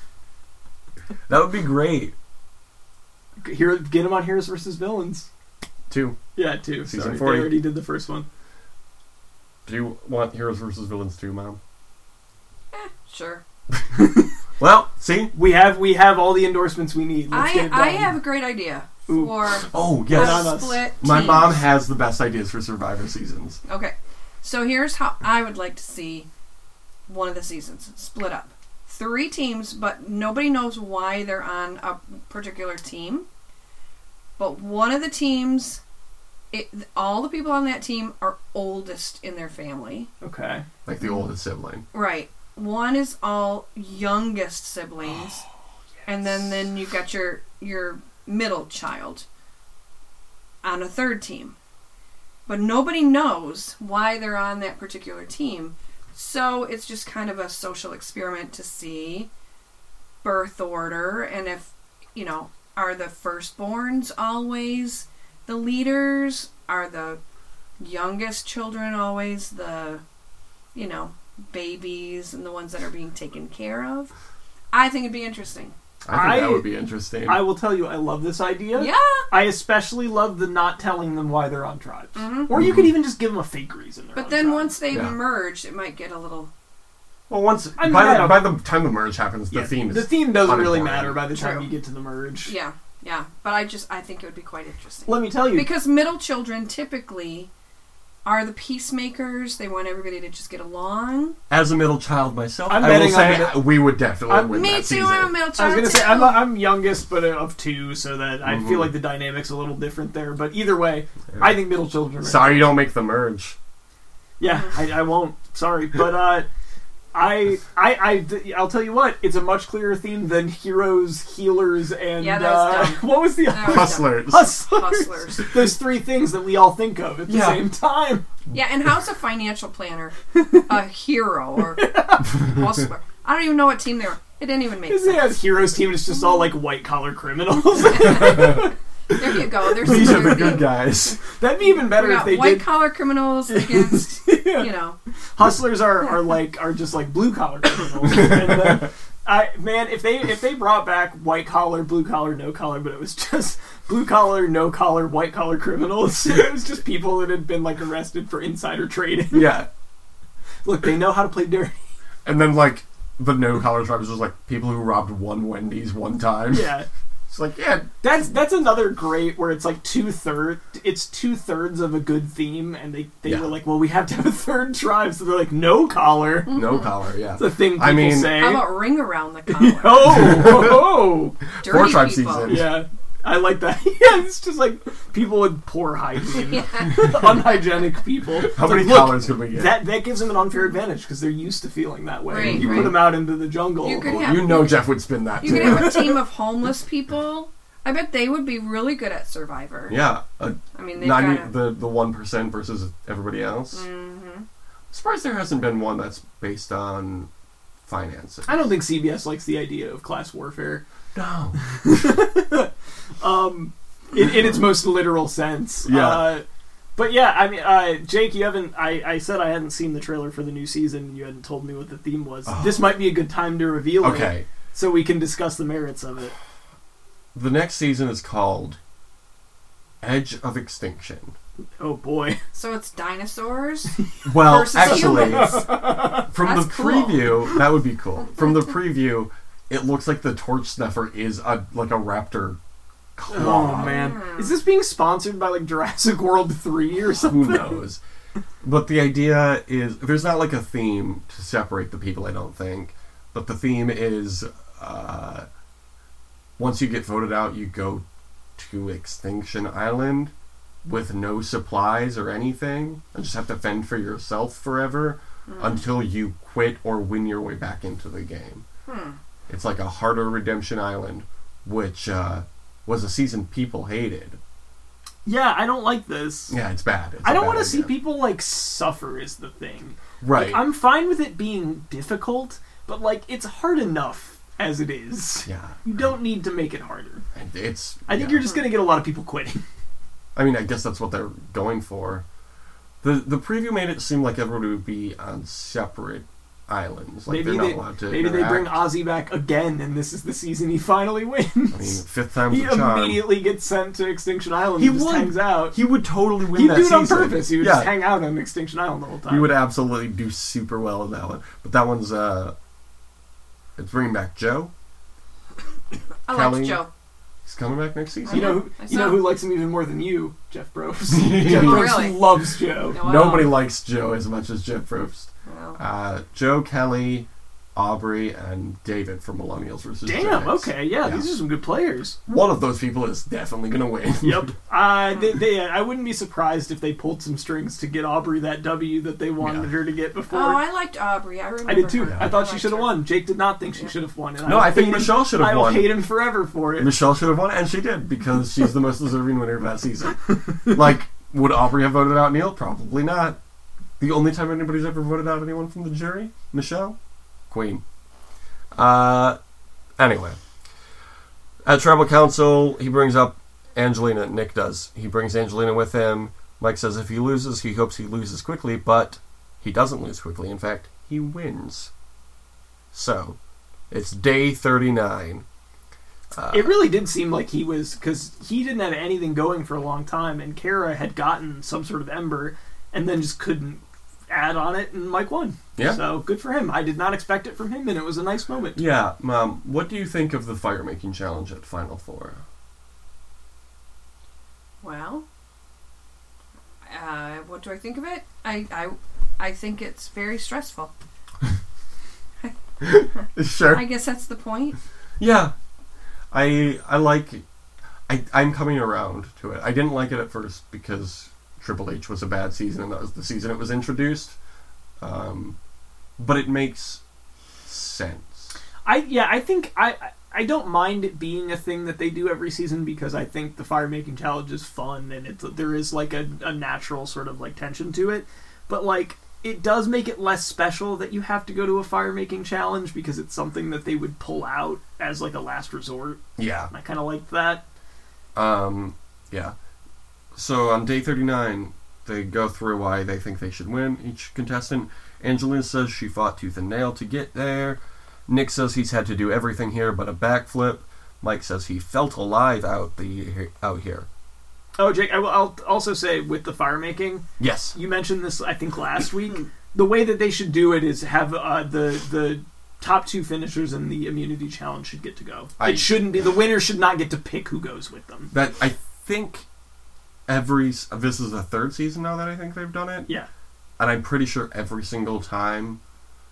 Speaker 2: That would be great.
Speaker 3: Hero, get him on Heroes versus Villains.
Speaker 2: Two.
Speaker 3: Yeah, two.
Speaker 2: Season
Speaker 3: Sorry,
Speaker 2: forty.
Speaker 3: They already did the first one.
Speaker 2: Do you want Heroes versus Villains too, Mom?
Speaker 1: Eh, sure.
Speaker 2: Well, see?
Speaker 3: We have we have all the endorsements we need. Let's
Speaker 1: I
Speaker 3: get it done.
Speaker 1: I have a great idea
Speaker 3: Ooh.
Speaker 1: for
Speaker 2: Oh,
Speaker 3: Yes.
Speaker 2: yes.
Speaker 1: a split
Speaker 2: My
Speaker 1: teams.
Speaker 2: mom has the best ideas for Survivor seasons.
Speaker 1: Okay, so here's how I would like to see one of the seasons split up. Three teams, but nobody knows why they're on a particular team. But one of the teams, it, all the people on that team are oldest in their family.
Speaker 3: Okay.
Speaker 2: Like the oldest sibling.
Speaker 1: Right. One is all youngest siblings,
Speaker 3: Oh,
Speaker 1: and then then you got your your middle child on a third team. But nobody knows why they're on that particular team. So it's just kind of a social experiment to see birth order, and if, you know, are the firstborns always the leaders? Are the youngest children always the, you know, babies and the ones that are being taken care of? I think it'd be interesting.
Speaker 2: I think
Speaker 3: I-
Speaker 2: that would be interesting.
Speaker 3: I will tell you, I love this idea.
Speaker 1: Yeah.
Speaker 3: I especially love the not telling them why they're on tribes.
Speaker 1: Mhm.
Speaker 3: Or you could even just give them a fake reason. they're
Speaker 1: But
Speaker 3: on
Speaker 1: then
Speaker 3: tribes.
Speaker 1: once they've
Speaker 2: Yeah.
Speaker 1: merged, it might get a little...
Speaker 2: well, once
Speaker 3: I mean,
Speaker 2: by,
Speaker 3: yeah.
Speaker 2: the, by the time the merge happens, the
Speaker 3: Yeah,
Speaker 2: theme is
Speaker 3: the theme doesn't really
Speaker 2: unimportant.
Speaker 3: matter by the time
Speaker 1: True.
Speaker 3: you get to the merge.
Speaker 1: Yeah, yeah. But I just, I think it would be quite interesting.
Speaker 3: Let me tell you,
Speaker 1: Because middle children typically are the peacemakers. They want everybody to just get along.
Speaker 2: As a middle child myself,
Speaker 3: I'm
Speaker 2: I will
Speaker 3: betting
Speaker 2: say
Speaker 3: on
Speaker 2: we would definitely
Speaker 3: I'm-
Speaker 2: win
Speaker 1: Me
Speaker 2: that
Speaker 1: too,
Speaker 2: season.
Speaker 1: I'm a middle
Speaker 3: I was
Speaker 1: child
Speaker 3: gonna say
Speaker 1: too.
Speaker 3: I'm I'm youngest, but of two, so that I
Speaker 2: Mhm.
Speaker 3: feel like the dynamic's a little different there. But either way, I think middle children. Are
Speaker 2: Sorry you don't make the merge.
Speaker 3: Yeah, I, I won't. Sorry, but uh, I, I, I, I'll tell you what. It's a much clearer theme than heroes, healers, and
Speaker 1: Yeah, that was
Speaker 3: uh,
Speaker 1: dumb.
Speaker 3: what was the
Speaker 1: That was
Speaker 2: Hustlers.
Speaker 3: hustlers?
Speaker 1: Hustlers.
Speaker 3: Those three things that we all think of at the
Speaker 2: Yeah.
Speaker 3: same time.
Speaker 1: Yeah, and how's a financial planner a hero or hustler? I don't even know what team they were. It didn't even make
Speaker 3: It
Speaker 1: sense.
Speaker 3: has heroes team, and it's just all like white collar criminals.
Speaker 1: There you go. There's
Speaker 2: These are the
Speaker 1: their
Speaker 2: good
Speaker 1: theme.
Speaker 2: guys.
Speaker 3: That'd be even better
Speaker 1: We
Speaker 3: if
Speaker 1: got
Speaker 3: they
Speaker 1: white
Speaker 3: did.
Speaker 1: collar criminals against,
Speaker 3: Yeah.
Speaker 1: you know.
Speaker 3: Hustlers are, are like are just like blue collar criminals. And then, I man, if they if they brought back white collar, blue collar, no collar, but it was just blue collar, no collar, white collar criminals. It was just people that had been like arrested for insider trading.
Speaker 2: Yeah.
Speaker 3: Look, they know how to play dirty.
Speaker 2: And then, like, the no-collar tribes was like people who robbed one Wendy's one time.
Speaker 3: Yeah,
Speaker 2: It's like, yeah,
Speaker 3: that's that's another great where it's like two third. It's two thirds of a good theme, and they they
Speaker 2: Yeah.
Speaker 3: were like, well, we have to have a third tribe, so they're like, no collar.
Speaker 2: no collar, yeah.
Speaker 3: It's a thing people
Speaker 2: I mean-
Speaker 3: say.
Speaker 1: How about ring around the collar?
Speaker 3: oh, oh,
Speaker 1: Dirty
Speaker 2: Four tribe
Speaker 1: people.
Speaker 2: season.
Speaker 3: yeah. I like that. Yeah, it's just like people with poor hygiene,
Speaker 1: Yeah.
Speaker 3: unhygienic people.
Speaker 2: How
Speaker 3: It's
Speaker 2: many
Speaker 3: like, look,
Speaker 2: collars could we get?
Speaker 3: That that gives them an unfair advantage because they're used to feeling that way.
Speaker 1: Right,
Speaker 3: you
Speaker 1: right.
Speaker 3: put them out into the jungle.
Speaker 1: You could
Speaker 2: Well,
Speaker 1: have-
Speaker 2: you know Jeff would spin that
Speaker 1: You
Speaker 2: too.
Speaker 1: could have a team of homeless people. I bet they would be really good at Survivor.
Speaker 2: yeah, uh,
Speaker 1: I mean, they've
Speaker 2: ninety
Speaker 1: got
Speaker 2: the the one percent versus everybody else.
Speaker 1: Mm-hmm.
Speaker 2: I'm surprised there hasn't been one that's based on finances.
Speaker 3: I don't think C B S likes the idea of class warfare,
Speaker 2: No.
Speaker 3: um, in, in its most literal sense.
Speaker 2: Yeah.
Speaker 3: Uh, but yeah, I mean, uh, Jake, you haven't. I, I said I hadn't seen the trailer for the new season, and you hadn't told me what the theme was.
Speaker 2: Oh.
Speaker 3: This might be a good time to reveal it,
Speaker 2: Okay.
Speaker 3: so we can discuss the merits of it.
Speaker 2: The next season is called Edge of Extinction.
Speaker 3: Oh boy.
Speaker 1: So it's dinosaurs?
Speaker 2: Well,
Speaker 1: Versus
Speaker 2: actually,
Speaker 1: humans.
Speaker 2: from
Speaker 1: That's
Speaker 2: the
Speaker 1: cool.
Speaker 2: preview, that would be cool. From the preview, it looks like the torch snuffer is a like a raptor claw.
Speaker 3: Oh man. Is this being sponsored by like Jurassic World three or something?
Speaker 2: Who knows? But the idea is, there's not like a theme to separate the people, I don't think. But the theme is, uh, once you get voted out, you go to Extinction Island with no supplies or anything, and just have to fend for yourself forever mm. until you quit or win your way back into the game.
Speaker 1: Hmm.
Speaker 2: It's like a harder Redemption Island, which uh, was a season people hated.
Speaker 3: Yeah, I don't like this.
Speaker 2: Yeah, it's bad. It's
Speaker 3: I don't
Speaker 2: want
Speaker 3: to see people, like, suffer is the thing.
Speaker 2: Right.
Speaker 3: Like, I'm fine with it being difficult, but, like, it's hard enough as it is.
Speaker 2: Yeah.
Speaker 3: You don't need to make it harder.
Speaker 2: And it's...
Speaker 3: I think
Speaker 2: yeah.
Speaker 3: you're just going to get a lot of people quitting.
Speaker 2: I mean, I guess that's what they're going for. The the preview made it seem like everybody would be on separate islands. Like,
Speaker 3: maybe
Speaker 2: they're not
Speaker 3: they,
Speaker 2: allowed to
Speaker 3: Maybe
Speaker 2: interact.
Speaker 3: they bring Ozzy back again, and this is the season he finally wins.
Speaker 2: I mean, fifth time's
Speaker 3: he
Speaker 2: the charm.
Speaker 3: immediately gets sent to Extinction Island
Speaker 2: He
Speaker 3: and just
Speaker 2: would.
Speaker 3: hangs out.
Speaker 2: He would totally win
Speaker 3: He'd
Speaker 2: that
Speaker 3: do it
Speaker 2: season.
Speaker 3: on purpose. He would
Speaker 2: yeah.
Speaker 3: just hang out on Extinction Island the whole time.
Speaker 2: He would absolutely do super well in that one. But that one's, uh... it's bringing back Joe.
Speaker 1: I
Speaker 2: Kelly.
Speaker 1: liked Joe.
Speaker 2: He's coming back next season.
Speaker 3: You know, who,
Speaker 1: I
Speaker 3: you know
Speaker 1: saw.
Speaker 3: who likes him even more than you, Jeff Probst. Jeff
Speaker 1: Oh,
Speaker 3: Probst
Speaker 1: really?
Speaker 3: loves Joe.
Speaker 1: Wow.
Speaker 2: Nobody likes Joe as much as Jeff Probst.
Speaker 1: Wow.
Speaker 2: Uh, Joe, Kelly, Aubrey, and David from Millennials versus Gen
Speaker 3: Damn.
Speaker 2: X.
Speaker 3: Okay. Yeah,
Speaker 2: Yeah.
Speaker 3: these are some good players.
Speaker 2: One of those people is definitely going to win.
Speaker 3: Yep. Uh, they, they, I wouldn't be surprised if they pulled some strings to get Aubrey that W that they wanted
Speaker 2: Yeah.
Speaker 3: her to get before.
Speaker 1: Oh, I liked Aubrey. I remember
Speaker 3: I did too.
Speaker 1: her.
Speaker 3: I thought she
Speaker 1: liked
Speaker 3: should have
Speaker 1: her.
Speaker 3: won. Jake did not think she should have won. And
Speaker 2: No,
Speaker 3: will
Speaker 2: I think
Speaker 3: hate him-
Speaker 2: Michelle should have
Speaker 3: I will
Speaker 2: won.
Speaker 3: hate him forever for it.
Speaker 2: Michelle should have won, and she did, because she's the most deserving winner of that season. Like, would Aubrey have voted out Neil? Probably not. The only time anybody's ever voted out anyone from the jury? Michelle? Queen. Uh, anyway. At Tribal Council, he brings up Angelina. Nick does. He brings Angelina with him. Mike says if he loses, he hopes he loses quickly, but he doesn't lose quickly. In fact, he wins. So, it's day thirty-nine. Uh,
Speaker 3: It really did seem like he was, because he didn't have anything going for a long time, and Kara had gotten some sort of ember, and then just couldn't add on it, and Mike won.
Speaker 2: Yeah.
Speaker 3: So, good for him. I did not expect it from him, and it was a nice moment.
Speaker 2: Yeah, Mom, what do you think of the fire making challenge at Final Four?
Speaker 1: Well, uh, what do I think of it? I, I, I think it's very stressful.
Speaker 2: Sure.
Speaker 1: I guess that's the point.
Speaker 2: Yeah. I I like I I'm coming around to it. I didn't like it at first because Triple H was a bad season and that was the season it was introduced. Um, but it makes sense.
Speaker 3: I yeah, I think I I don't mind it being a thing that they do every season because I think the fire making challenge is fun and it's there is like a, a natural sort of like tension to it. But like it does make it less special that you have to go to a fire making challenge because it's something that they would pull out as like a last resort.
Speaker 2: Yeah.
Speaker 3: I kind of liked that.
Speaker 2: Um, yeah. So on day thirty-nine, they go through why they think they should win, each contestant. Angelina says she fought tooth and nail to get there. Nick says he's had to do everything here but a backflip. Mike says he felt alive out the out here.
Speaker 3: Oh, Jake, I will, I'll also say with the fire making,
Speaker 2: Yes.
Speaker 3: you mentioned this I think last week. The way that they should do it is have uh, the the top two finishers in the immunity challenge should get to go.
Speaker 2: I-
Speaker 3: it shouldn't be the winner should not get to pick who goes with them.
Speaker 2: That I think every s- this is the third season now that I think they've done it.
Speaker 3: Yeah.
Speaker 2: And I'm pretty sure every single time.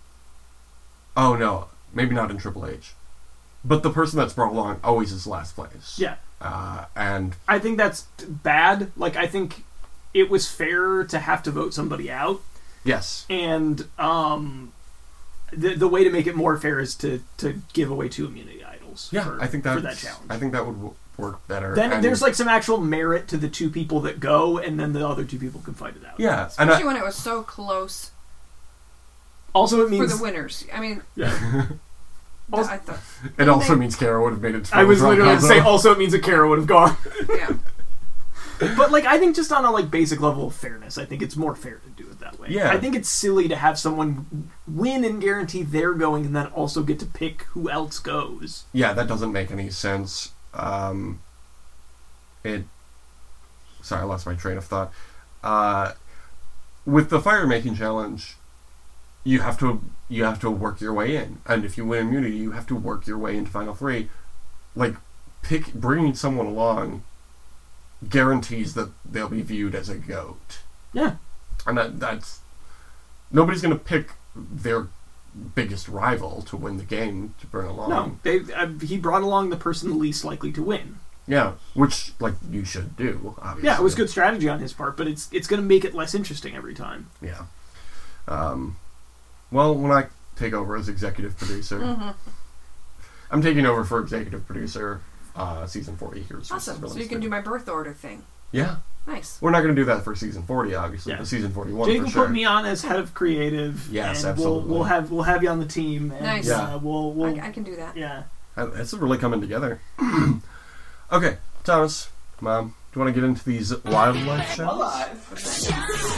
Speaker 2: Oh no, maybe not in Triple H, but the person that's brought along always is last place.
Speaker 3: Yeah.
Speaker 2: Uh, and
Speaker 3: I think that's bad. Like I think it was fair to have to vote somebody out,
Speaker 2: yes,
Speaker 3: and um, the the way to make it more fair is to, to give away two immunity idols.
Speaker 2: yeah,
Speaker 3: for,
Speaker 2: I think
Speaker 3: for
Speaker 2: that
Speaker 3: that challenge.
Speaker 2: I think that would w- work better.
Speaker 3: Then
Speaker 2: and
Speaker 3: there's like some actual merit to the two people that go, and then the other two people can fight it out.
Speaker 2: yeah, and
Speaker 1: Especially
Speaker 2: I,
Speaker 1: when it was so close
Speaker 3: Also, it
Speaker 1: for
Speaker 3: means
Speaker 1: the winners. I mean,
Speaker 3: yeah. Also-
Speaker 1: I thought.
Speaker 2: it also means Kara would have made it. To
Speaker 3: I was
Speaker 2: Final
Speaker 3: literally going to
Speaker 2: Council.
Speaker 3: say. Also, it means that Kara would have gone.
Speaker 1: Yeah.
Speaker 3: But like, I think just on a like basic level of fairness, I think it's more fair to do it that way.
Speaker 2: Yeah.
Speaker 3: I think it's silly to have someone win and guarantee they're going, and then also get to pick who else goes.
Speaker 2: Yeah, that doesn't make any sense. Um, it sorry, I lost my train of thought. Uh, with the fire making challenge, you have to you have to work your way in, and if you win immunity, you have to work your way into final three. Like, pick bringing someone along guarantees that they'll be viewed as a goat.
Speaker 3: Yeah,
Speaker 2: and that that's nobody's going to pick their biggest rival to win the game to bring along.
Speaker 3: No, they uh, he brought along the person least likely to win.
Speaker 2: Yeah, which, like, you should do, obviously.
Speaker 3: Yeah, it was good strategy on his part, but it's it's going to make it less interesting every time.
Speaker 2: Yeah. Um, well, when I take over as executive producer,
Speaker 1: Mm-hmm.
Speaker 2: I'm taking over for executive producer uh, season forty here.
Speaker 1: Awesome. So you can do my birth order thing.
Speaker 2: Yeah.
Speaker 1: Nice.
Speaker 2: We're not going to do that for season forty, obviously,
Speaker 3: Yeah.
Speaker 2: but season forty-one
Speaker 3: Jake
Speaker 2: for
Speaker 3: will
Speaker 2: sure.
Speaker 3: put me on as head of creative.
Speaker 2: Yes,
Speaker 3: and
Speaker 2: absolutely.
Speaker 3: We'll, we'll have we'll have you on the team. And,
Speaker 1: Nice.
Speaker 2: Yeah.
Speaker 3: Uh, we'll we'll
Speaker 1: I, I can do that.
Speaker 3: yeah.
Speaker 2: Uh, It's really coming together. Okay, Thomas, Mom, do you want to get into these wildlife shows?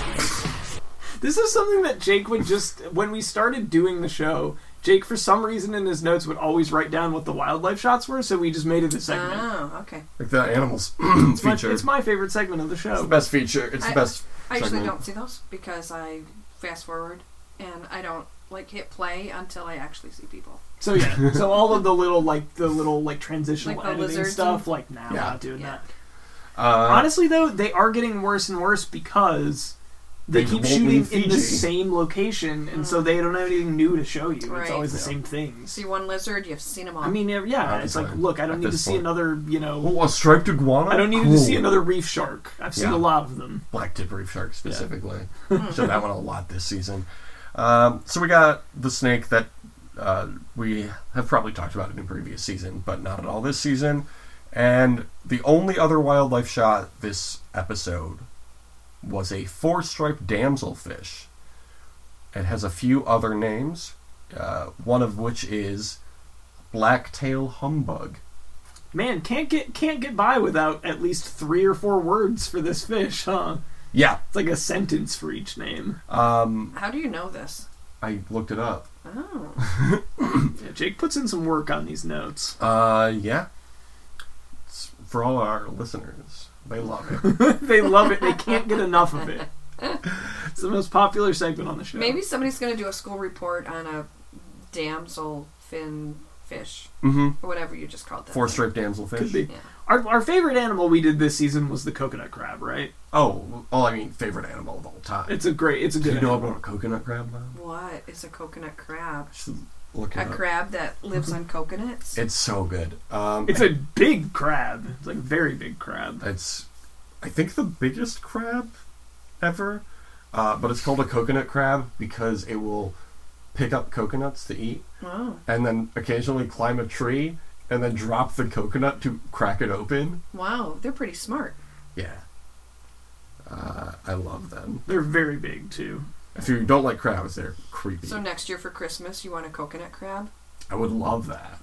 Speaker 3: This is something that Jake would just when we started doing the show. Jake, for some reason, in his notes would always write down what the wildlife shots were, so we just made it a segment.
Speaker 1: Oh, okay.
Speaker 2: Like the animals
Speaker 3: It's my,
Speaker 2: feature.
Speaker 3: it's my favorite segment of the
Speaker 2: It's
Speaker 3: show.
Speaker 2: the best feature. It's the
Speaker 1: I-
Speaker 2: best
Speaker 1: I usually
Speaker 2: segment.
Speaker 1: don't see those because I fast forward and I don't like hit play until I actually see people.
Speaker 3: So yeah, so all of the little like the little like transitional
Speaker 1: Like the
Speaker 3: editing
Speaker 1: lizards
Speaker 3: stuff,
Speaker 1: and-
Speaker 3: like now
Speaker 2: Yeah.
Speaker 3: we're not doing
Speaker 1: Yeah.
Speaker 3: that.
Speaker 2: Uh,
Speaker 3: Honestly, though, they are getting worse and worse because they,
Speaker 2: They
Speaker 3: keep
Speaker 2: won't
Speaker 3: shooting
Speaker 2: leave
Speaker 3: in the
Speaker 2: Fiji.
Speaker 3: same location, and
Speaker 1: Mm.
Speaker 3: so they don't have anything new to show you.
Speaker 1: Right.
Speaker 3: It's always the
Speaker 2: Yeah.
Speaker 3: same things.
Speaker 1: See one lizard, you've seen them all.
Speaker 3: I mean, yeah, yeah, it's like,
Speaker 2: Obviously,
Speaker 3: look, I don't
Speaker 2: at
Speaker 3: need to
Speaker 2: this
Speaker 3: see
Speaker 2: point.
Speaker 3: another, you know,
Speaker 2: oh, a striped iguana?
Speaker 3: I don't need
Speaker 2: Cool.
Speaker 3: to see another reef shark. I've seen
Speaker 2: Yeah.
Speaker 3: a lot of them.
Speaker 2: Black tip reef shark specifically. Showed that one a lot this season. Um, so we got the snake that uh, we have probably talked about it in previous season, but not at all this season. And the only other wildlife shot this episode was a four-striped damselfish. It has a few other names, uh, one of which is blacktail humbug.
Speaker 3: Man, can't get can't get by without at least three or four words for this fish, huh?
Speaker 2: Yeah,
Speaker 3: It's like a sentence for each name.
Speaker 2: um,
Speaker 1: How do you know this?
Speaker 2: I looked it up.
Speaker 1: Oh.
Speaker 3: Yeah, Jake puts in some work on these notes.
Speaker 2: Uh, yeah. It's for all our listeners. They love it.
Speaker 3: They love it. They can't get enough of it. It's the most popular segment on the show.
Speaker 1: Maybe somebody's going to do a school report on a damsel fin fish.
Speaker 2: Mm-hmm.
Speaker 1: Or whatever you just called that.
Speaker 2: Four-striped damselfish.
Speaker 3: Could be.
Speaker 1: Yeah.
Speaker 3: Our, our favorite animal we did this season was the coconut crab, right?
Speaker 2: Oh, well, I mean, favorite animal of all time.
Speaker 3: It's a great, it's a
Speaker 2: Do
Speaker 3: good
Speaker 2: you know
Speaker 3: animal.
Speaker 2: about a coconut crab, Mom?
Speaker 1: What is a coconut crab?
Speaker 2: Should look it
Speaker 1: A
Speaker 2: up.
Speaker 1: crab that lives on coconuts?
Speaker 2: It's so good. Um,
Speaker 3: It's a big crab. It's like a very big crab.
Speaker 2: It's, I think, the biggest crab ever. Uh, but it's called a coconut crab because it will pick up coconuts to eat
Speaker 1: Oh,
Speaker 2: and then occasionally climb a tree and then drop the coconut to crack it open.
Speaker 1: wow. They're pretty smart.
Speaker 2: Yeah. Uh, I love them.
Speaker 3: They're very big too.
Speaker 2: If you don't like crabs, they're creepy.
Speaker 1: So next year for Christmas, you want a coconut crab?
Speaker 2: I would love that.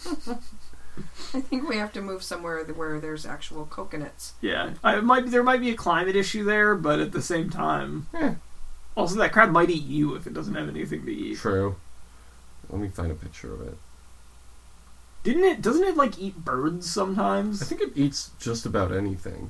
Speaker 1: I think we have to move somewhere th- where there's actual coconuts.
Speaker 3: Yeah, I, it might there might be a climate issue there, but at the same time,
Speaker 2: Eh,
Speaker 3: also that crab might eat you if it doesn't have anything to eat.
Speaker 2: true. Let me find a picture of it.
Speaker 3: Didn't it? Doesn't it like eat birds sometimes?
Speaker 2: I think it eats just about anything.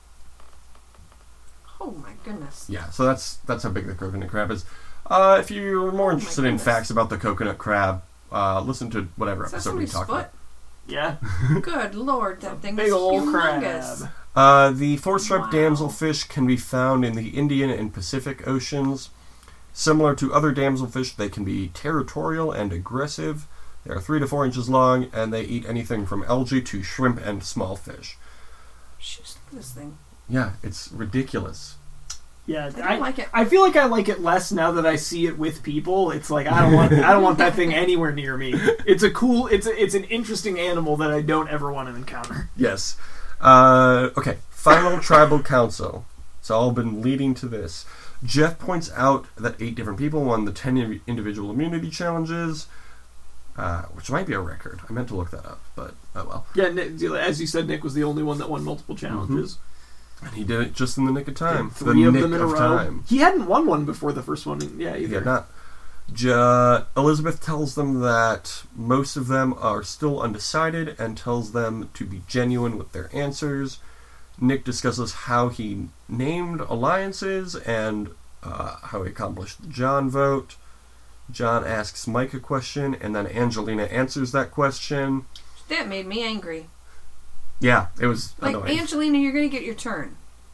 Speaker 1: Oh my goodness.
Speaker 2: Yeah, so that's that's how big the coconut crab is. Uh, if you're more interested in
Speaker 1: goodness.
Speaker 2: facts about the coconut crab, uh, listen to whatever
Speaker 1: Is that
Speaker 2: episode we
Speaker 1: somebody's
Speaker 2: talked
Speaker 1: foot?
Speaker 2: about.
Speaker 3: Yeah,
Speaker 1: Good lord, that thing
Speaker 3: big
Speaker 1: is
Speaker 3: old
Speaker 1: humongous.
Speaker 3: crab.
Speaker 2: Uh, the four-striped
Speaker 1: Wow.
Speaker 2: damselfish can be found in the Indian and Pacific Oceans. Similar to other damselfish, they can be territorial and aggressive. They are three to four inches long, and they eat anything from algae to shrimp and small fish.
Speaker 1: Jeez, look at this thing.
Speaker 2: Yeah, it's ridiculous.
Speaker 3: Yeah,
Speaker 1: I don't like it.
Speaker 3: I feel like I like it less now that I see it with people. It's like I don't want I don't want that thing anywhere near me. It's a cool it's a, it's an interesting animal that I don't ever want to encounter.
Speaker 2: Yes. Uh, okay, final tribal council. It's all been leading to this. Jeff points out that eight different people won the ten in- individual immunity challenges, uh, which might be a record. I meant to look that up, but oh well.
Speaker 3: Yeah, Nick, as you said, Nick was the only one that won multiple challenges.
Speaker 2: And he did it just in the nick of time.
Speaker 3: Three
Speaker 2: the
Speaker 3: of
Speaker 2: nick
Speaker 3: them in a
Speaker 2: of
Speaker 3: row.
Speaker 2: time.
Speaker 3: He hadn't won one before the first one. Yeah,
Speaker 2: He
Speaker 3: either.
Speaker 2: had not. Ja- Elizabeth tells them that most of them are still undecided and tells them to be genuine with their answers. Nick discusses how he named alliances and uh, how he accomplished the John vote. John asks Mike a question, and then Angelina answers that question.
Speaker 1: That made me angry.
Speaker 2: Yeah, it was
Speaker 1: Like,
Speaker 2: annoying.
Speaker 1: Angelina, you're going to get your turn.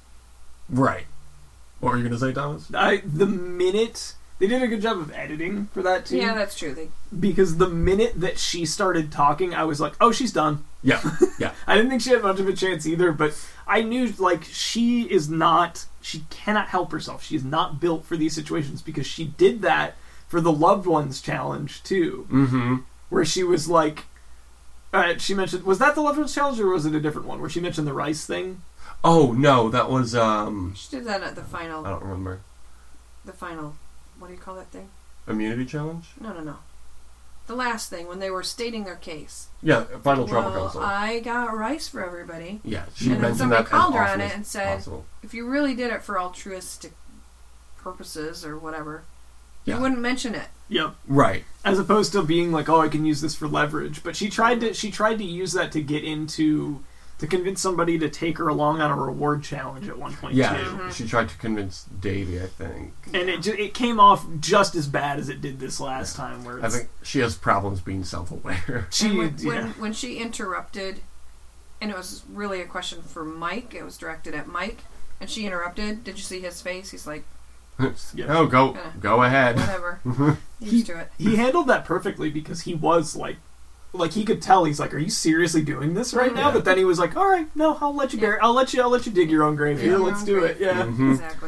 Speaker 2: Right. What were you going to say, Thomas?
Speaker 3: I the minute they did a good job of editing for that too.
Speaker 1: Yeah, that's true. They,
Speaker 3: Because the minute that she started talking, I was like, "Oh, she's done."
Speaker 2: Yeah, yeah.
Speaker 3: I didn't think she had much of a chance either, but I knew, like, she is not, she cannot help herself. She is not built for these situations, because she did that for the Loved Ones challenge, too.
Speaker 2: Mm-hmm.
Speaker 3: Where she was like, uh, she mentioned, was that the Loved Ones challenge, or was it a different one? Where she mentioned the rice thing?
Speaker 2: Oh, no, that was, um...
Speaker 1: she did that at the final,
Speaker 2: I don't remember.
Speaker 1: the final, what do you call that thing?
Speaker 2: Immunity challenge?
Speaker 1: No, no, no. The last thing, when they were stating their case.
Speaker 2: Yeah, Final Travel
Speaker 1: Well,
Speaker 2: Council.
Speaker 1: I got rice for everybody.
Speaker 2: Yeah, she
Speaker 1: And then
Speaker 2: mentioned
Speaker 1: somebody
Speaker 2: that
Speaker 1: called
Speaker 2: as
Speaker 1: her
Speaker 2: often
Speaker 1: on it
Speaker 2: as
Speaker 1: and said,
Speaker 2: possible.
Speaker 1: If you really did it for altruistic purposes or whatever,
Speaker 2: Yeah.
Speaker 1: you wouldn't mention it.
Speaker 3: Yep.
Speaker 2: Right.
Speaker 3: As opposed to being like, oh, I can use this for leverage. But she tried to she tried to use that to get into to convince somebody to take her along on a reward challenge at one point
Speaker 2: Yeah,
Speaker 3: too.
Speaker 1: Mm-hmm.
Speaker 2: she tried to convince Davey, I think.
Speaker 3: And it ju- it came off just as bad as it did this last time. Where
Speaker 2: I
Speaker 3: it's,
Speaker 2: think she has problems being self-aware.
Speaker 3: she
Speaker 1: And when,
Speaker 3: yeah.
Speaker 1: when, when she interrupted, and it was really a question for Mike, it was directed at Mike, and she interrupted. Did you see his face? He's like,
Speaker 3: Yeah.
Speaker 2: Oh, go
Speaker 1: Kinda.
Speaker 2: go ahead.
Speaker 1: whatever. Used
Speaker 3: He-
Speaker 1: to it.
Speaker 3: he handled that perfectly, because he was like, like he could tell he's like, are you seriously doing this right now?
Speaker 2: Yeah.
Speaker 3: But then he was like, all right, no, I'll let you bury, I'll let you, I'll let you dig your own grave here.
Speaker 2: Yeah.
Speaker 3: Let's do it. Yeah.
Speaker 2: Mhm.
Speaker 1: Exactly.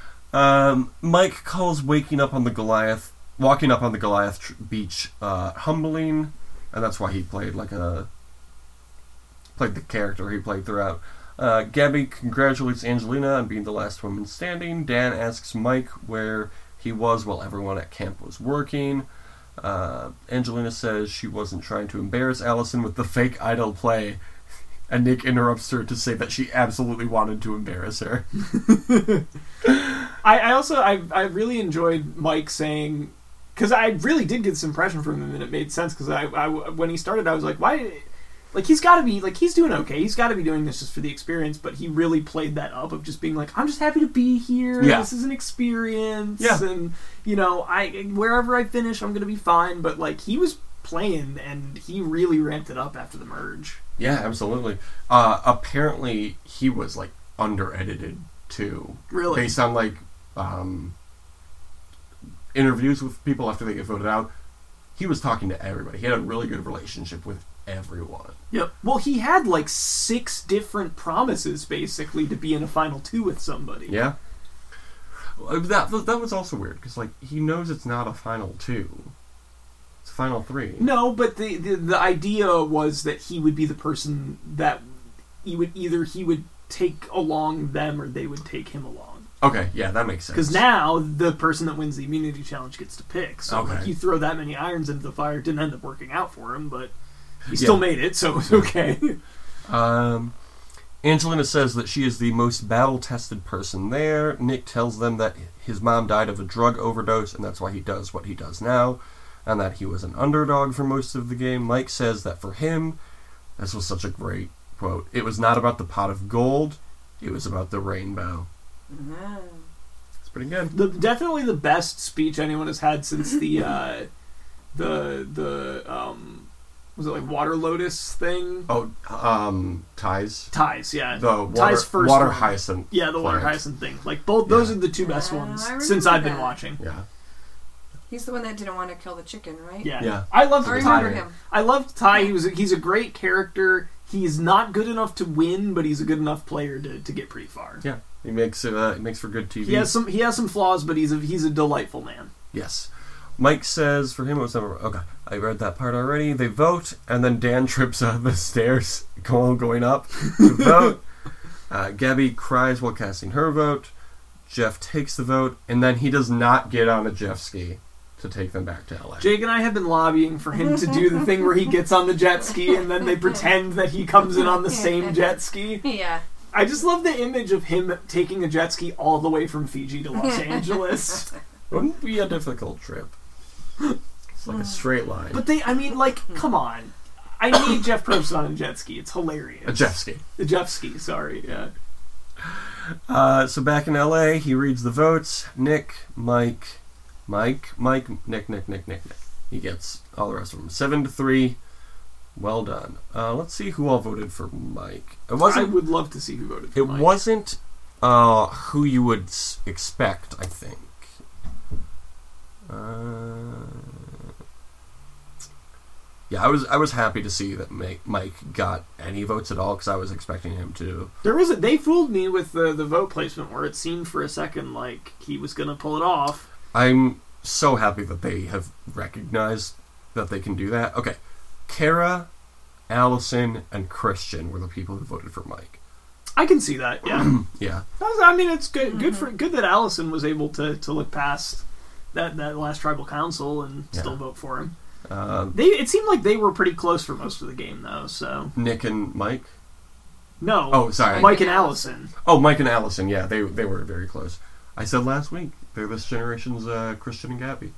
Speaker 2: Um, Mike calls waking up on the Goliath, walking up on the Goliath tr- beach, uh, humbling, and that's why he played like a played the character he played throughout. Uh, Gabby congratulates Angelina on being the last woman standing. Dan asks Mike where he was while everyone at camp was working. Uh, Angelina says she wasn't trying to embarrass Allison with the fake idol play, and Nick interrupts her to say that she absolutely wanted to embarrass her.
Speaker 3: I, I also I I really enjoyed Mike saying, because I really did get this impression from him, and it made sense, because I, I when he started I was like, why, like, he's got to be like, he's doing okay, he's got to be doing this just for the experience, but he really played that up of just being like, I'm just happy to be here.
Speaker 2: Yeah.
Speaker 3: This is an experience.
Speaker 2: Yeah.
Speaker 3: And you know, I wherever I finish, I'm gonna be fine. But like, he was playing, and he really ramped it up after the merge.
Speaker 2: Yeah, absolutely. Uh, apparently, he was like under edited too,
Speaker 3: Really.
Speaker 2: based on like um, interviews with people after they get voted out. He was talking to everybody. He had a really good relationship with everyone.
Speaker 3: Yep. Well, he had like six different promises basically to be in a final two with somebody.
Speaker 2: Yeah, Uh, that that was also weird because like he knows it's not a final two, it's a final three.
Speaker 3: No, but the, the the idea was that he would be the person that he would either he would take along them or they would take him along.
Speaker 2: Okay, yeah, that makes sense.
Speaker 3: Because now the person that wins the immunity challenge gets to pick. So
Speaker 2: Okay.
Speaker 3: like, you throw that many irons into the fire, it didn't end up working out for him, but he
Speaker 2: Yeah.
Speaker 3: still made it, so it was okay.
Speaker 2: Um, Angelina says that she is the most battle-tested person there. Nick tells them that his mom died of a drug overdose, and that's why he does what he does now, and that he was an underdog for most of the game. Mike says that for him, this was such a great quote, it was not about the pot of gold, it was about the rainbow.
Speaker 1: Mm.
Speaker 2: It's pretty good.
Speaker 3: the definitely the best speech anyone has had since the uh, the the um, was it like Water Lotus thing?
Speaker 2: Oh, um, Ties.
Speaker 3: Ties, yeah.
Speaker 2: The water,
Speaker 3: Ties first
Speaker 2: water
Speaker 3: one.
Speaker 2: hyacinth.
Speaker 3: Yeah, the Water
Speaker 2: plant.
Speaker 3: Hyacinth thing. Like both, those
Speaker 2: Yeah.
Speaker 3: are the two best
Speaker 1: Uh,
Speaker 3: ones
Speaker 1: I
Speaker 3: since
Speaker 1: remember
Speaker 3: I've been
Speaker 1: that.
Speaker 3: watching.
Speaker 2: Yeah.
Speaker 1: He's the one that didn't want to kill the chicken, right?
Speaker 3: Yeah,
Speaker 2: Yeah.
Speaker 3: I loved
Speaker 1: I
Speaker 3: Ty.
Speaker 1: remember him.
Speaker 3: I loved Ty. He was a, he's a great character. He's not good enough to win, but he's a good enough player to, to get pretty far.
Speaker 2: Yeah. He makes it. Uh, he makes for good T V.
Speaker 3: He has some he has some flaws, but he's a he's a delightful man.
Speaker 2: Yes. Mike says for him it was never. Okay, I read that part already. They vote, and then Dan trips out the stairs going going up to vote. Uh, Gabby cries while casting her vote. Jeff takes the vote, and then he does not get on a jet ski to take them back to L A.
Speaker 3: Jake and I have been lobbying for him to do the thing where he gets on the jet ski and then they pretend that he comes in on the same jet ski.
Speaker 1: Yeah.
Speaker 3: I just love the image of him taking a jet ski all the way from Fiji to Los Angeles.
Speaker 2: Wouldn't be a difficult trip. It's like a straight line.
Speaker 3: But they, I mean, like, come on. I need Jeff Probst on a jet ski. It's hilarious.
Speaker 2: A jet ski.
Speaker 3: The jet ski, sorry, yeah.
Speaker 2: Uh, so back in L A, he reads the votes. Nick, Mike, Mike, Mike, Nick, Nick, Nick, Nick, Nick. He gets all the rest of them. Seven to three. Well done. Uh, let's see who all voted for Mike. It wasn't.
Speaker 3: I would love to see who voted for
Speaker 2: It
Speaker 3: Mike.
Speaker 2: wasn't uh, who you would s- expect, I think. Uh, yeah, I was I was happy to see that Mike, Mike got any votes at all because I was expecting him to.
Speaker 3: There was a, they fooled me with the, the vote placement where it seemed for a second like he was going to pull it off.
Speaker 2: I'm so happy that they have recognized that they can do that. Okay, Kara, Allison, and Christian were the people who voted for Mike.
Speaker 3: I can see that, yeah.
Speaker 2: Yeah.
Speaker 3: That was, I mean, it's good good for good that Allison was able to, to look past that, that last tribal council and
Speaker 2: Yeah.
Speaker 3: still vote for him.
Speaker 2: Uh,
Speaker 3: They It seemed like they were pretty close for most of the game, though, so...
Speaker 2: Nick and Mike?
Speaker 3: No.
Speaker 2: Oh, sorry.
Speaker 3: Mike and Allison.
Speaker 2: Oh, Mike and Allison, yeah, they they were very close. I said last week, they're this generation's uh, Christian and Gabby.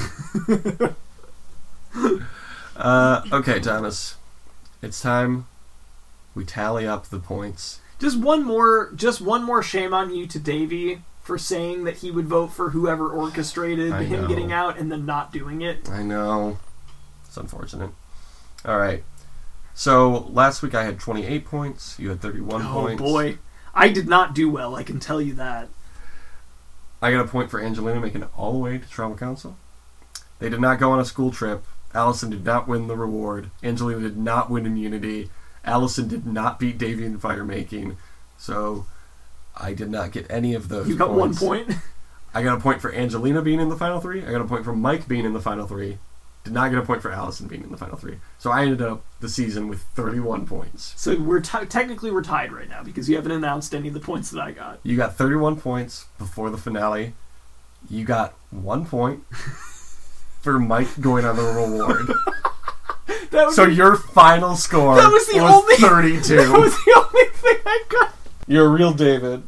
Speaker 2: uh, okay, Thomas. It's time we tally up the points.
Speaker 3: Just one more, just one more shame on you to Davey for saying that he would vote for whoever orchestrated
Speaker 2: I
Speaker 3: him
Speaker 2: know.
Speaker 3: getting out and then not doing it.
Speaker 2: I know. It's unfortunate. All right. So, last week I had twenty-eight points. You had thirty-one
Speaker 3: Oh
Speaker 2: points.
Speaker 3: boy. I did not do well, I can tell you that.
Speaker 2: I got a point for Angelina making it all the way to Tribal Council. They did not go on a school trip. Allison did not win the reward. Angelina did not win immunity. Allison did not beat Davey in fire making. So, I did not get any of those
Speaker 3: You got
Speaker 2: points.
Speaker 3: one point?
Speaker 2: I got a point for Angelina being in the final three. I got a point for Mike being in the final three. Did not get a point for Allison being in the final three. So I ended up the season with thirty-one points.
Speaker 3: So we're t- technically we're tied right now because you haven't announced any of the points that I got.
Speaker 2: You got thirty-one points before the finale. You got one point for Mike going on the reward.
Speaker 3: That was
Speaker 2: So your final score
Speaker 3: That was the only-
Speaker 2: thirty-two.
Speaker 3: That was the only thing I got.
Speaker 2: You're a real David.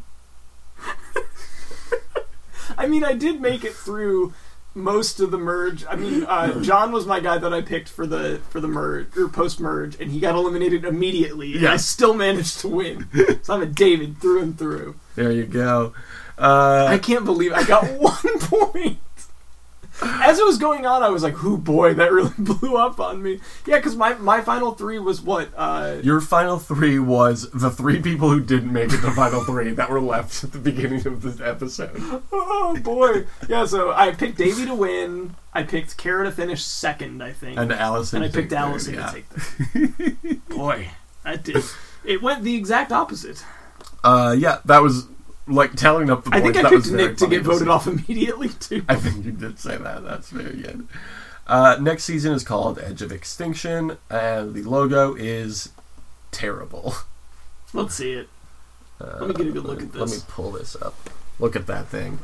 Speaker 3: I mean, I did make it through most of the merge. I mean, uh, John was my guy that I picked for the for the merge or post merge, and he got eliminated immediately. And I
Speaker 2: Yes.
Speaker 3: still managed to win. So I'm a David through and through.
Speaker 2: There you go. Uh,
Speaker 3: I can't believe I got one point. As it was going on, I was like, "Whoo, boy, that really blew up on me." Yeah, because my, my final three was what? Uh,
Speaker 2: your final three was the three people who didn't make it to final three that were left at the beginning of this episode.
Speaker 3: oh boy, yeah. So I picked Davey to win. I picked Kara to finish second, I think,
Speaker 2: And Allison.
Speaker 3: and I
Speaker 2: to take
Speaker 3: picked
Speaker 2: third,
Speaker 3: Allison
Speaker 2: yeah.
Speaker 3: to take third. Boy, that did. It went the exact opposite.
Speaker 2: Uh, yeah, that was like tallying up the
Speaker 3: I
Speaker 2: points.
Speaker 3: think I
Speaker 2: that
Speaker 3: picked
Speaker 2: was very
Speaker 3: Nick to
Speaker 2: funny
Speaker 3: get voted
Speaker 2: see.
Speaker 3: off immediately too.
Speaker 2: I think you did say that. That's very good. Uh, next season is called Edge of Extinction, and the logo is terrible.
Speaker 3: Let's see it.
Speaker 2: Uh,
Speaker 3: Let me get a good look at
Speaker 2: Let me
Speaker 3: this.
Speaker 2: pull this up. Look at that thing.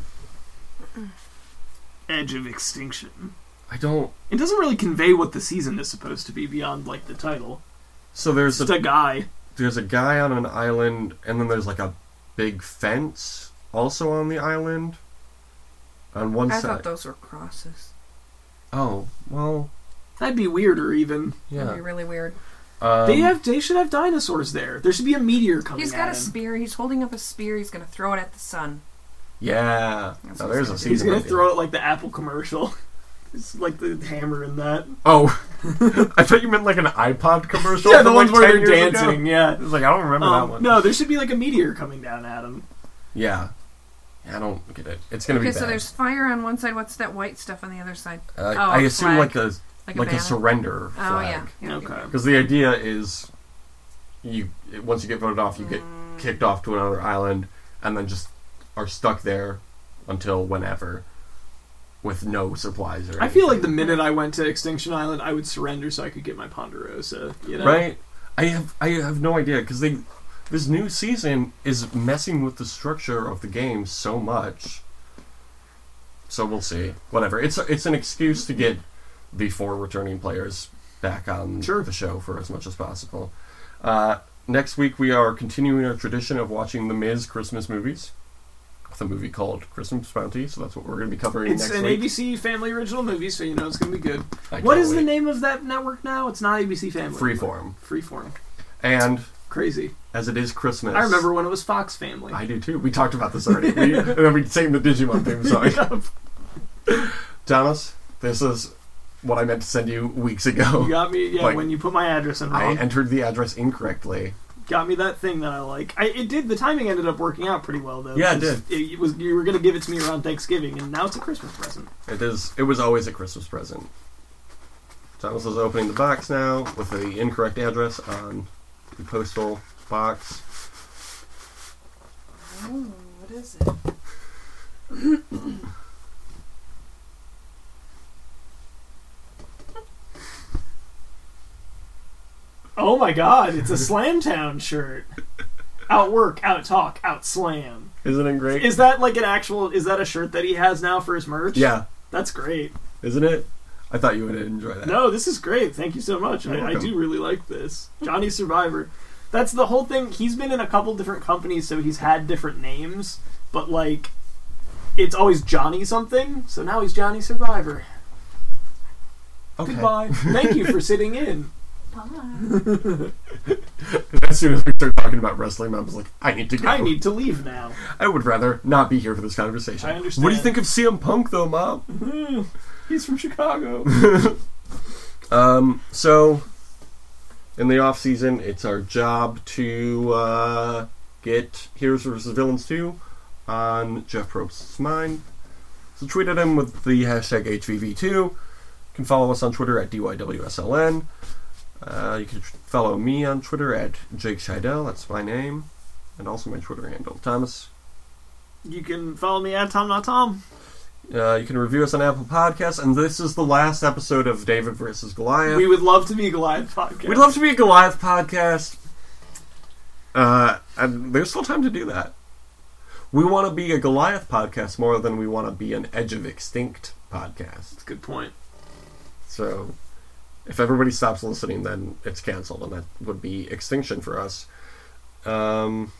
Speaker 3: Edge of Extinction.
Speaker 2: I don't.
Speaker 3: It doesn't really convey what the season is supposed to be beyond like the title.
Speaker 2: So there's
Speaker 3: Just
Speaker 2: a
Speaker 3: a guy.
Speaker 2: there's a guy on an island, and then there's like a big fence also on the island. On one
Speaker 1: I
Speaker 2: side.
Speaker 1: thought those were crosses.
Speaker 2: Oh well,
Speaker 3: That'd be weirder even.
Speaker 1: That'd
Speaker 2: yeah.
Speaker 1: be really weird.
Speaker 2: Um,
Speaker 3: They have. They should have dinosaurs there. There should be a meteor coming.
Speaker 1: He's
Speaker 3: at
Speaker 1: got a
Speaker 3: him.
Speaker 1: spear. He's holding up a spear. He's going to throw it at the sun.
Speaker 2: Yeah.
Speaker 1: That's
Speaker 2: Now
Speaker 1: what
Speaker 2: there's a
Speaker 1: he's
Speaker 2: season.
Speaker 3: He's gonna
Speaker 2: idea.
Speaker 3: throw it like the Apple commercial. It's like the hammer in that.
Speaker 2: Oh, I thought you meant like an iPod commercial.
Speaker 3: Yeah, the
Speaker 2: from,
Speaker 3: ones
Speaker 2: like,
Speaker 3: where
Speaker 2: ten
Speaker 3: they're
Speaker 2: years ago.
Speaker 3: dancing. Yeah.
Speaker 2: I was like, I don't remember that
Speaker 3: Um,
Speaker 2: one.
Speaker 3: no, there should be like a meteor coming down at him.
Speaker 2: Yeah. Yeah, I don't get it. It's gonna
Speaker 1: Okay,
Speaker 2: be bad.
Speaker 1: so there's fire on one side. What's that white stuff on the other side?
Speaker 2: Uh,
Speaker 1: oh,
Speaker 2: I
Speaker 1: a
Speaker 2: assume
Speaker 1: flag.
Speaker 2: like a
Speaker 1: Like,
Speaker 2: like
Speaker 1: a,
Speaker 2: a,
Speaker 1: banner?
Speaker 2: surrender
Speaker 1: Oh,
Speaker 2: flag.
Speaker 1: yeah. yeah.
Speaker 3: Okay.
Speaker 2: Because the idea is, you once you get voted off, you get
Speaker 1: Mm.
Speaker 2: kicked off to another island, and then just are stuck there until whenever, with no supplies or.
Speaker 3: I feel like the
Speaker 2: anything.
Speaker 3: minute I went to Extinction Island, I would surrender so I could get my Ponderosa. You know?
Speaker 2: Right. I have I have no idea because they this new season is messing with the structure of the game so much. So we'll see. Whatever. It's it's an excuse to get the four returning players back on
Speaker 3: Sure.
Speaker 2: the show for as much as possible. Uh, next week we are continuing our tradition of watching the Miz Christmas movies. with a movie called Christmas Bounty, so that's what we're going to be covering
Speaker 3: It's
Speaker 2: next
Speaker 3: an
Speaker 2: week.
Speaker 3: A B C Family original movie, so you know it's going to be good.
Speaker 2: I
Speaker 3: What
Speaker 2: can't
Speaker 3: is the
Speaker 2: wait.
Speaker 3: name of that network now? It's not A B C Family.
Speaker 2: Freeform.
Speaker 3: Freeform.
Speaker 2: And
Speaker 3: Crazy.
Speaker 2: as it is Christmas...
Speaker 3: I remember when it was Fox Family.
Speaker 2: I do too. We talked about this already. we, and then we sang the Digimon theme song. Thomas, this is what I meant to send you weeks ago.
Speaker 3: You got me, yeah,
Speaker 2: Like,
Speaker 3: when you put my address in
Speaker 2: I
Speaker 3: wrong.
Speaker 2: entered the address incorrectly.
Speaker 3: Got me that thing that I like. I, it did. The timing ended up working out pretty well, though.
Speaker 2: Yeah, it
Speaker 3: 'cause
Speaker 2: did.
Speaker 3: It, it was you were gonna give it to me around Thanksgiving, and now it's a Christmas present.
Speaker 2: It is. It was always a Christmas present. Thomas is opening the box now with the incorrect address on the postal box.
Speaker 1: Oh, what is it?
Speaker 3: Oh my God! It's a Slamtown shirt. Out work, out talk, out slam.
Speaker 2: Isn't it great?
Speaker 3: Is that like an actual? Is that a shirt that he has now for his merch?
Speaker 2: Yeah.
Speaker 3: That's great.
Speaker 2: Isn't it? I thought you would enjoy that.
Speaker 3: No, this is great. Thank you so much.
Speaker 2: You're
Speaker 3: I, I
Speaker 2: welcome.
Speaker 3: do really like this. Johnny Survivor. That's the whole thing. He's been in a couple different companies, so he's had different names, but like, it's always Johnny something. So now he's Johnny Survivor.
Speaker 2: Okay.
Speaker 3: Goodbye. Thank you for sitting in.
Speaker 1: Bye.
Speaker 2: As soon as we start talking about wrestling, I was like, I need to go.
Speaker 3: I need to leave now.
Speaker 2: I would rather not be here for this conversation.
Speaker 3: I understand.
Speaker 2: What do you think of C M Punk, though, Mom?
Speaker 3: He's from Chicago.
Speaker 2: Um, so, in the off season, it's our job to uh, get Heroes versus Villains two on Jeff Probst's mind. So tweet at him with the hashtag H V V two. You can follow us on Twitter at D Y W S L N. Uh, you can follow me on Twitter at Jake Scheidel. That's my name. And also my Twitter handle. Thomas?
Speaker 3: You can follow me at Tom Not Tom.
Speaker 2: Uh, you can review us on Apple Podcasts. And this is the last episode of David versus Goliath.
Speaker 3: We would love to be a Goliath podcast.
Speaker 2: We'd love to be a Goliath podcast. Uh, and there's still time to do that. We want to be a Goliath podcast more than we want to be an Edge of Extinct podcast.
Speaker 3: That's a good point.
Speaker 2: So, if everybody stops listening, then it's canceled, and that would be extinction for us. Um,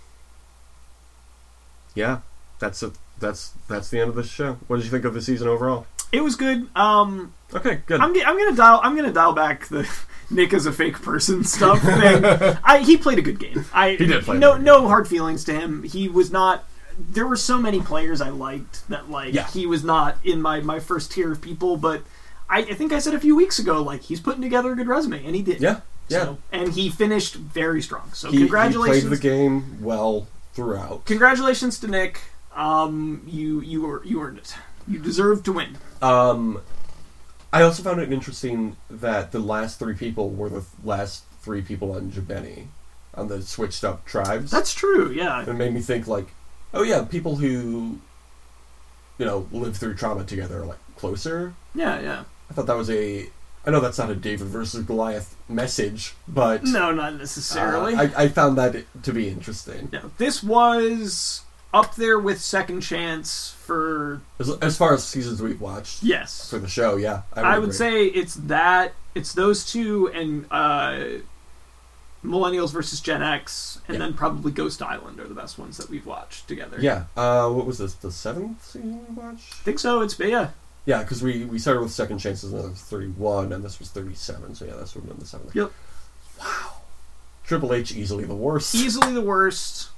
Speaker 2: yeah, that's it. That's that's the end of this show. What did you think of the season overall?
Speaker 3: It was good. Um,
Speaker 2: Okay, good.
Speaker 3: I'm, I'm gonna dial. I'm gonna dial back the Nick as a fake person stuff thing. I he played a good game. I
Speaker 2: He did play a
Speaker 3: no
Speaker 2: good
Speaker 3: no hard feelings to him. He was not. There were so many players I liked that like
Speaker 2: Yeah.
Speaker 3: he was not in my my first tier of people. But I, I think I said a few weeks ago like he's putting together a good resume, and he did.
Speaker 2: yeah, yeah.
Speaker 3: So, and he finished very strong. So
Speaker 2: he,
Speaker 3: congratulations.
Speaker 2: he played the game well throughout.
Speaker 3: Congratulations to Nick. Um, you you were you earned it. You deserved to win.
Speaker 2: Um, I also found it interesting that the last three people were the last three people on Jabeni, on the switched up tribes.
Speaker 3: That's true. Yeah.
Speaker 2: It made me think like, oh yeah, people who, you know, live through trauma together are like closer.
Speaker 3: Yeah. Yeah.
Speaker 2: I thought that was a. I know that's not a David versus Goliath message, but
Speaker 3: No, not necessarily.
Speaker 2: uh, I, I found that to be interesting.
Speaker 3: No, this was up there with Second Chance for
Speaker 2: As, as far as seasons we've watched
Speaker 3: yes.
Speaker 2: for the show, yeah, I would,
Speaker 3: I would
Speaker 2: agree.
Speaker 3: say it's that it's those two and uh, Millennials versus Gen X, and
Speaker 2: Yeah.
Speaker 3: then probably Ghost Island are the best ones that we've watched together.
Speaker 2: Yeah. Uh, what was this? The seventh season we watched?
Speaker 3: I think so. It's yeah.
Speaker 2: Yeah, because we, we started with Second Chances and that was thirty-one, and this was thirty-seven, so yeah, that's would have been the seventh.
Speaker 3: Yep.
Speaker 2: Wow. Triple H easily the worst.
Speaker 3: Easily the worst.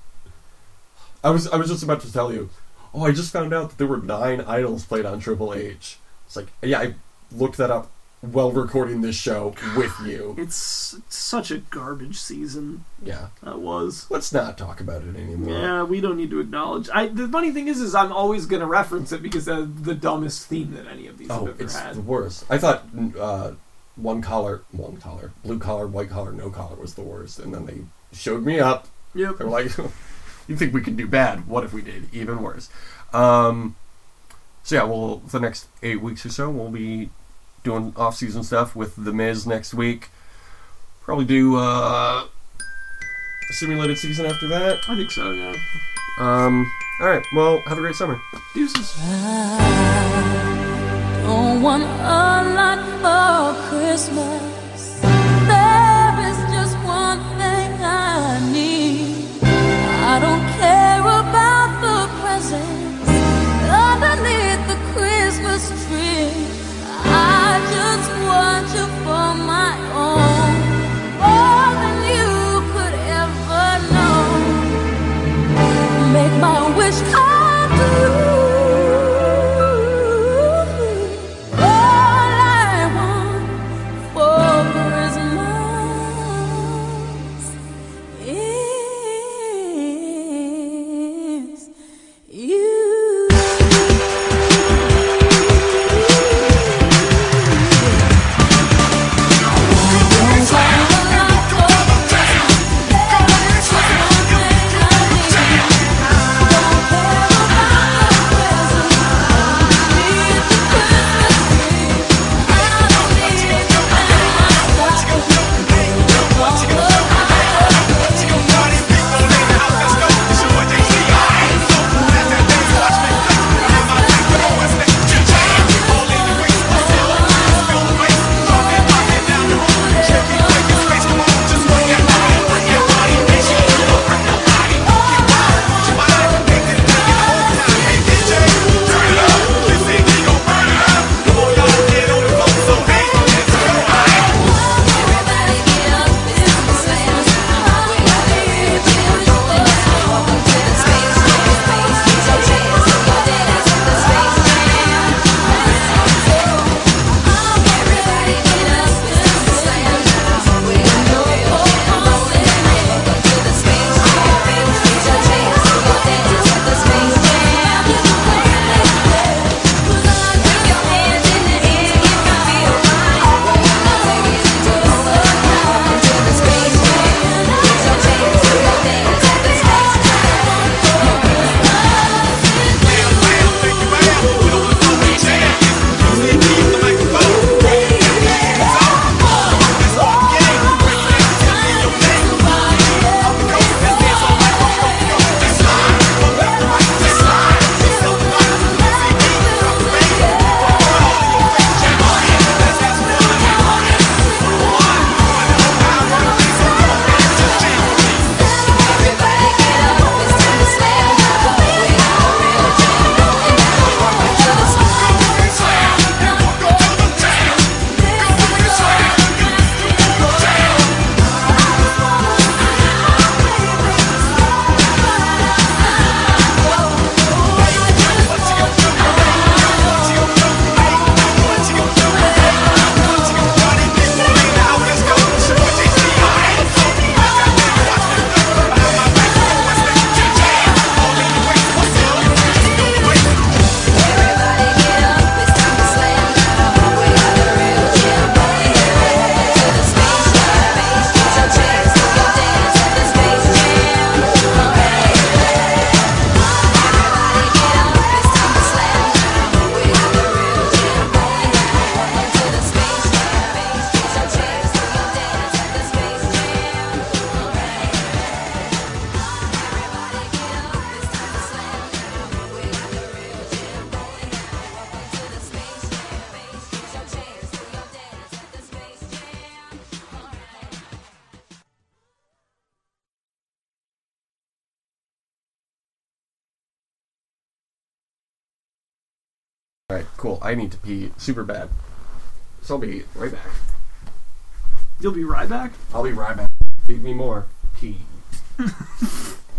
Speaker 2: I was I was just about to tell you, oh, I just found out that there were nine idols played on Triple H. It's like, yeah, I looked that up while recording this show with you.
Speaker 3: It's such a garbage season.
Speaker 2: Yeah.
Speaker 3: That was.
Speaker 2: Let's not talk about it anymore.
Speaker 3: Yeah, we don't need to acknowledge. I. The funny thing is, is I'm always going to reference it because that's the dumbest theme that any of these
Speaker 2: Oh,
Speaker 3: have ever
Speaker 2: it's
Speaker 3: had.
Speaker 2: the worst. I thought uh, one collar, one collar, blue collar, white collar, no collar was the worst, and then they showed me up.
Speaker 3: Yep.
Speaker 2: They were like, you think we could do bad? What if we did even worse? Um, so yeah, well, the next eight weeks or so, we'll be doing off-season stuff with The Miz next week. Probably do uh, a simulated season after that.
Speaker 3: I think so. Yeah.
Speaker 2: Um, all right. Well, have a great summer.
Speaker 3: Deuces.
Speaker 4: I don't want a lot for Christmas. There is just one thing I need. I don't care about the present.
Speaker 2: Alright, cool. I need to pee super bad. So I'll be right back.
Speaker 3: You'll be right back?
Speaker 2: I'll be right back. Feed me more. Pee.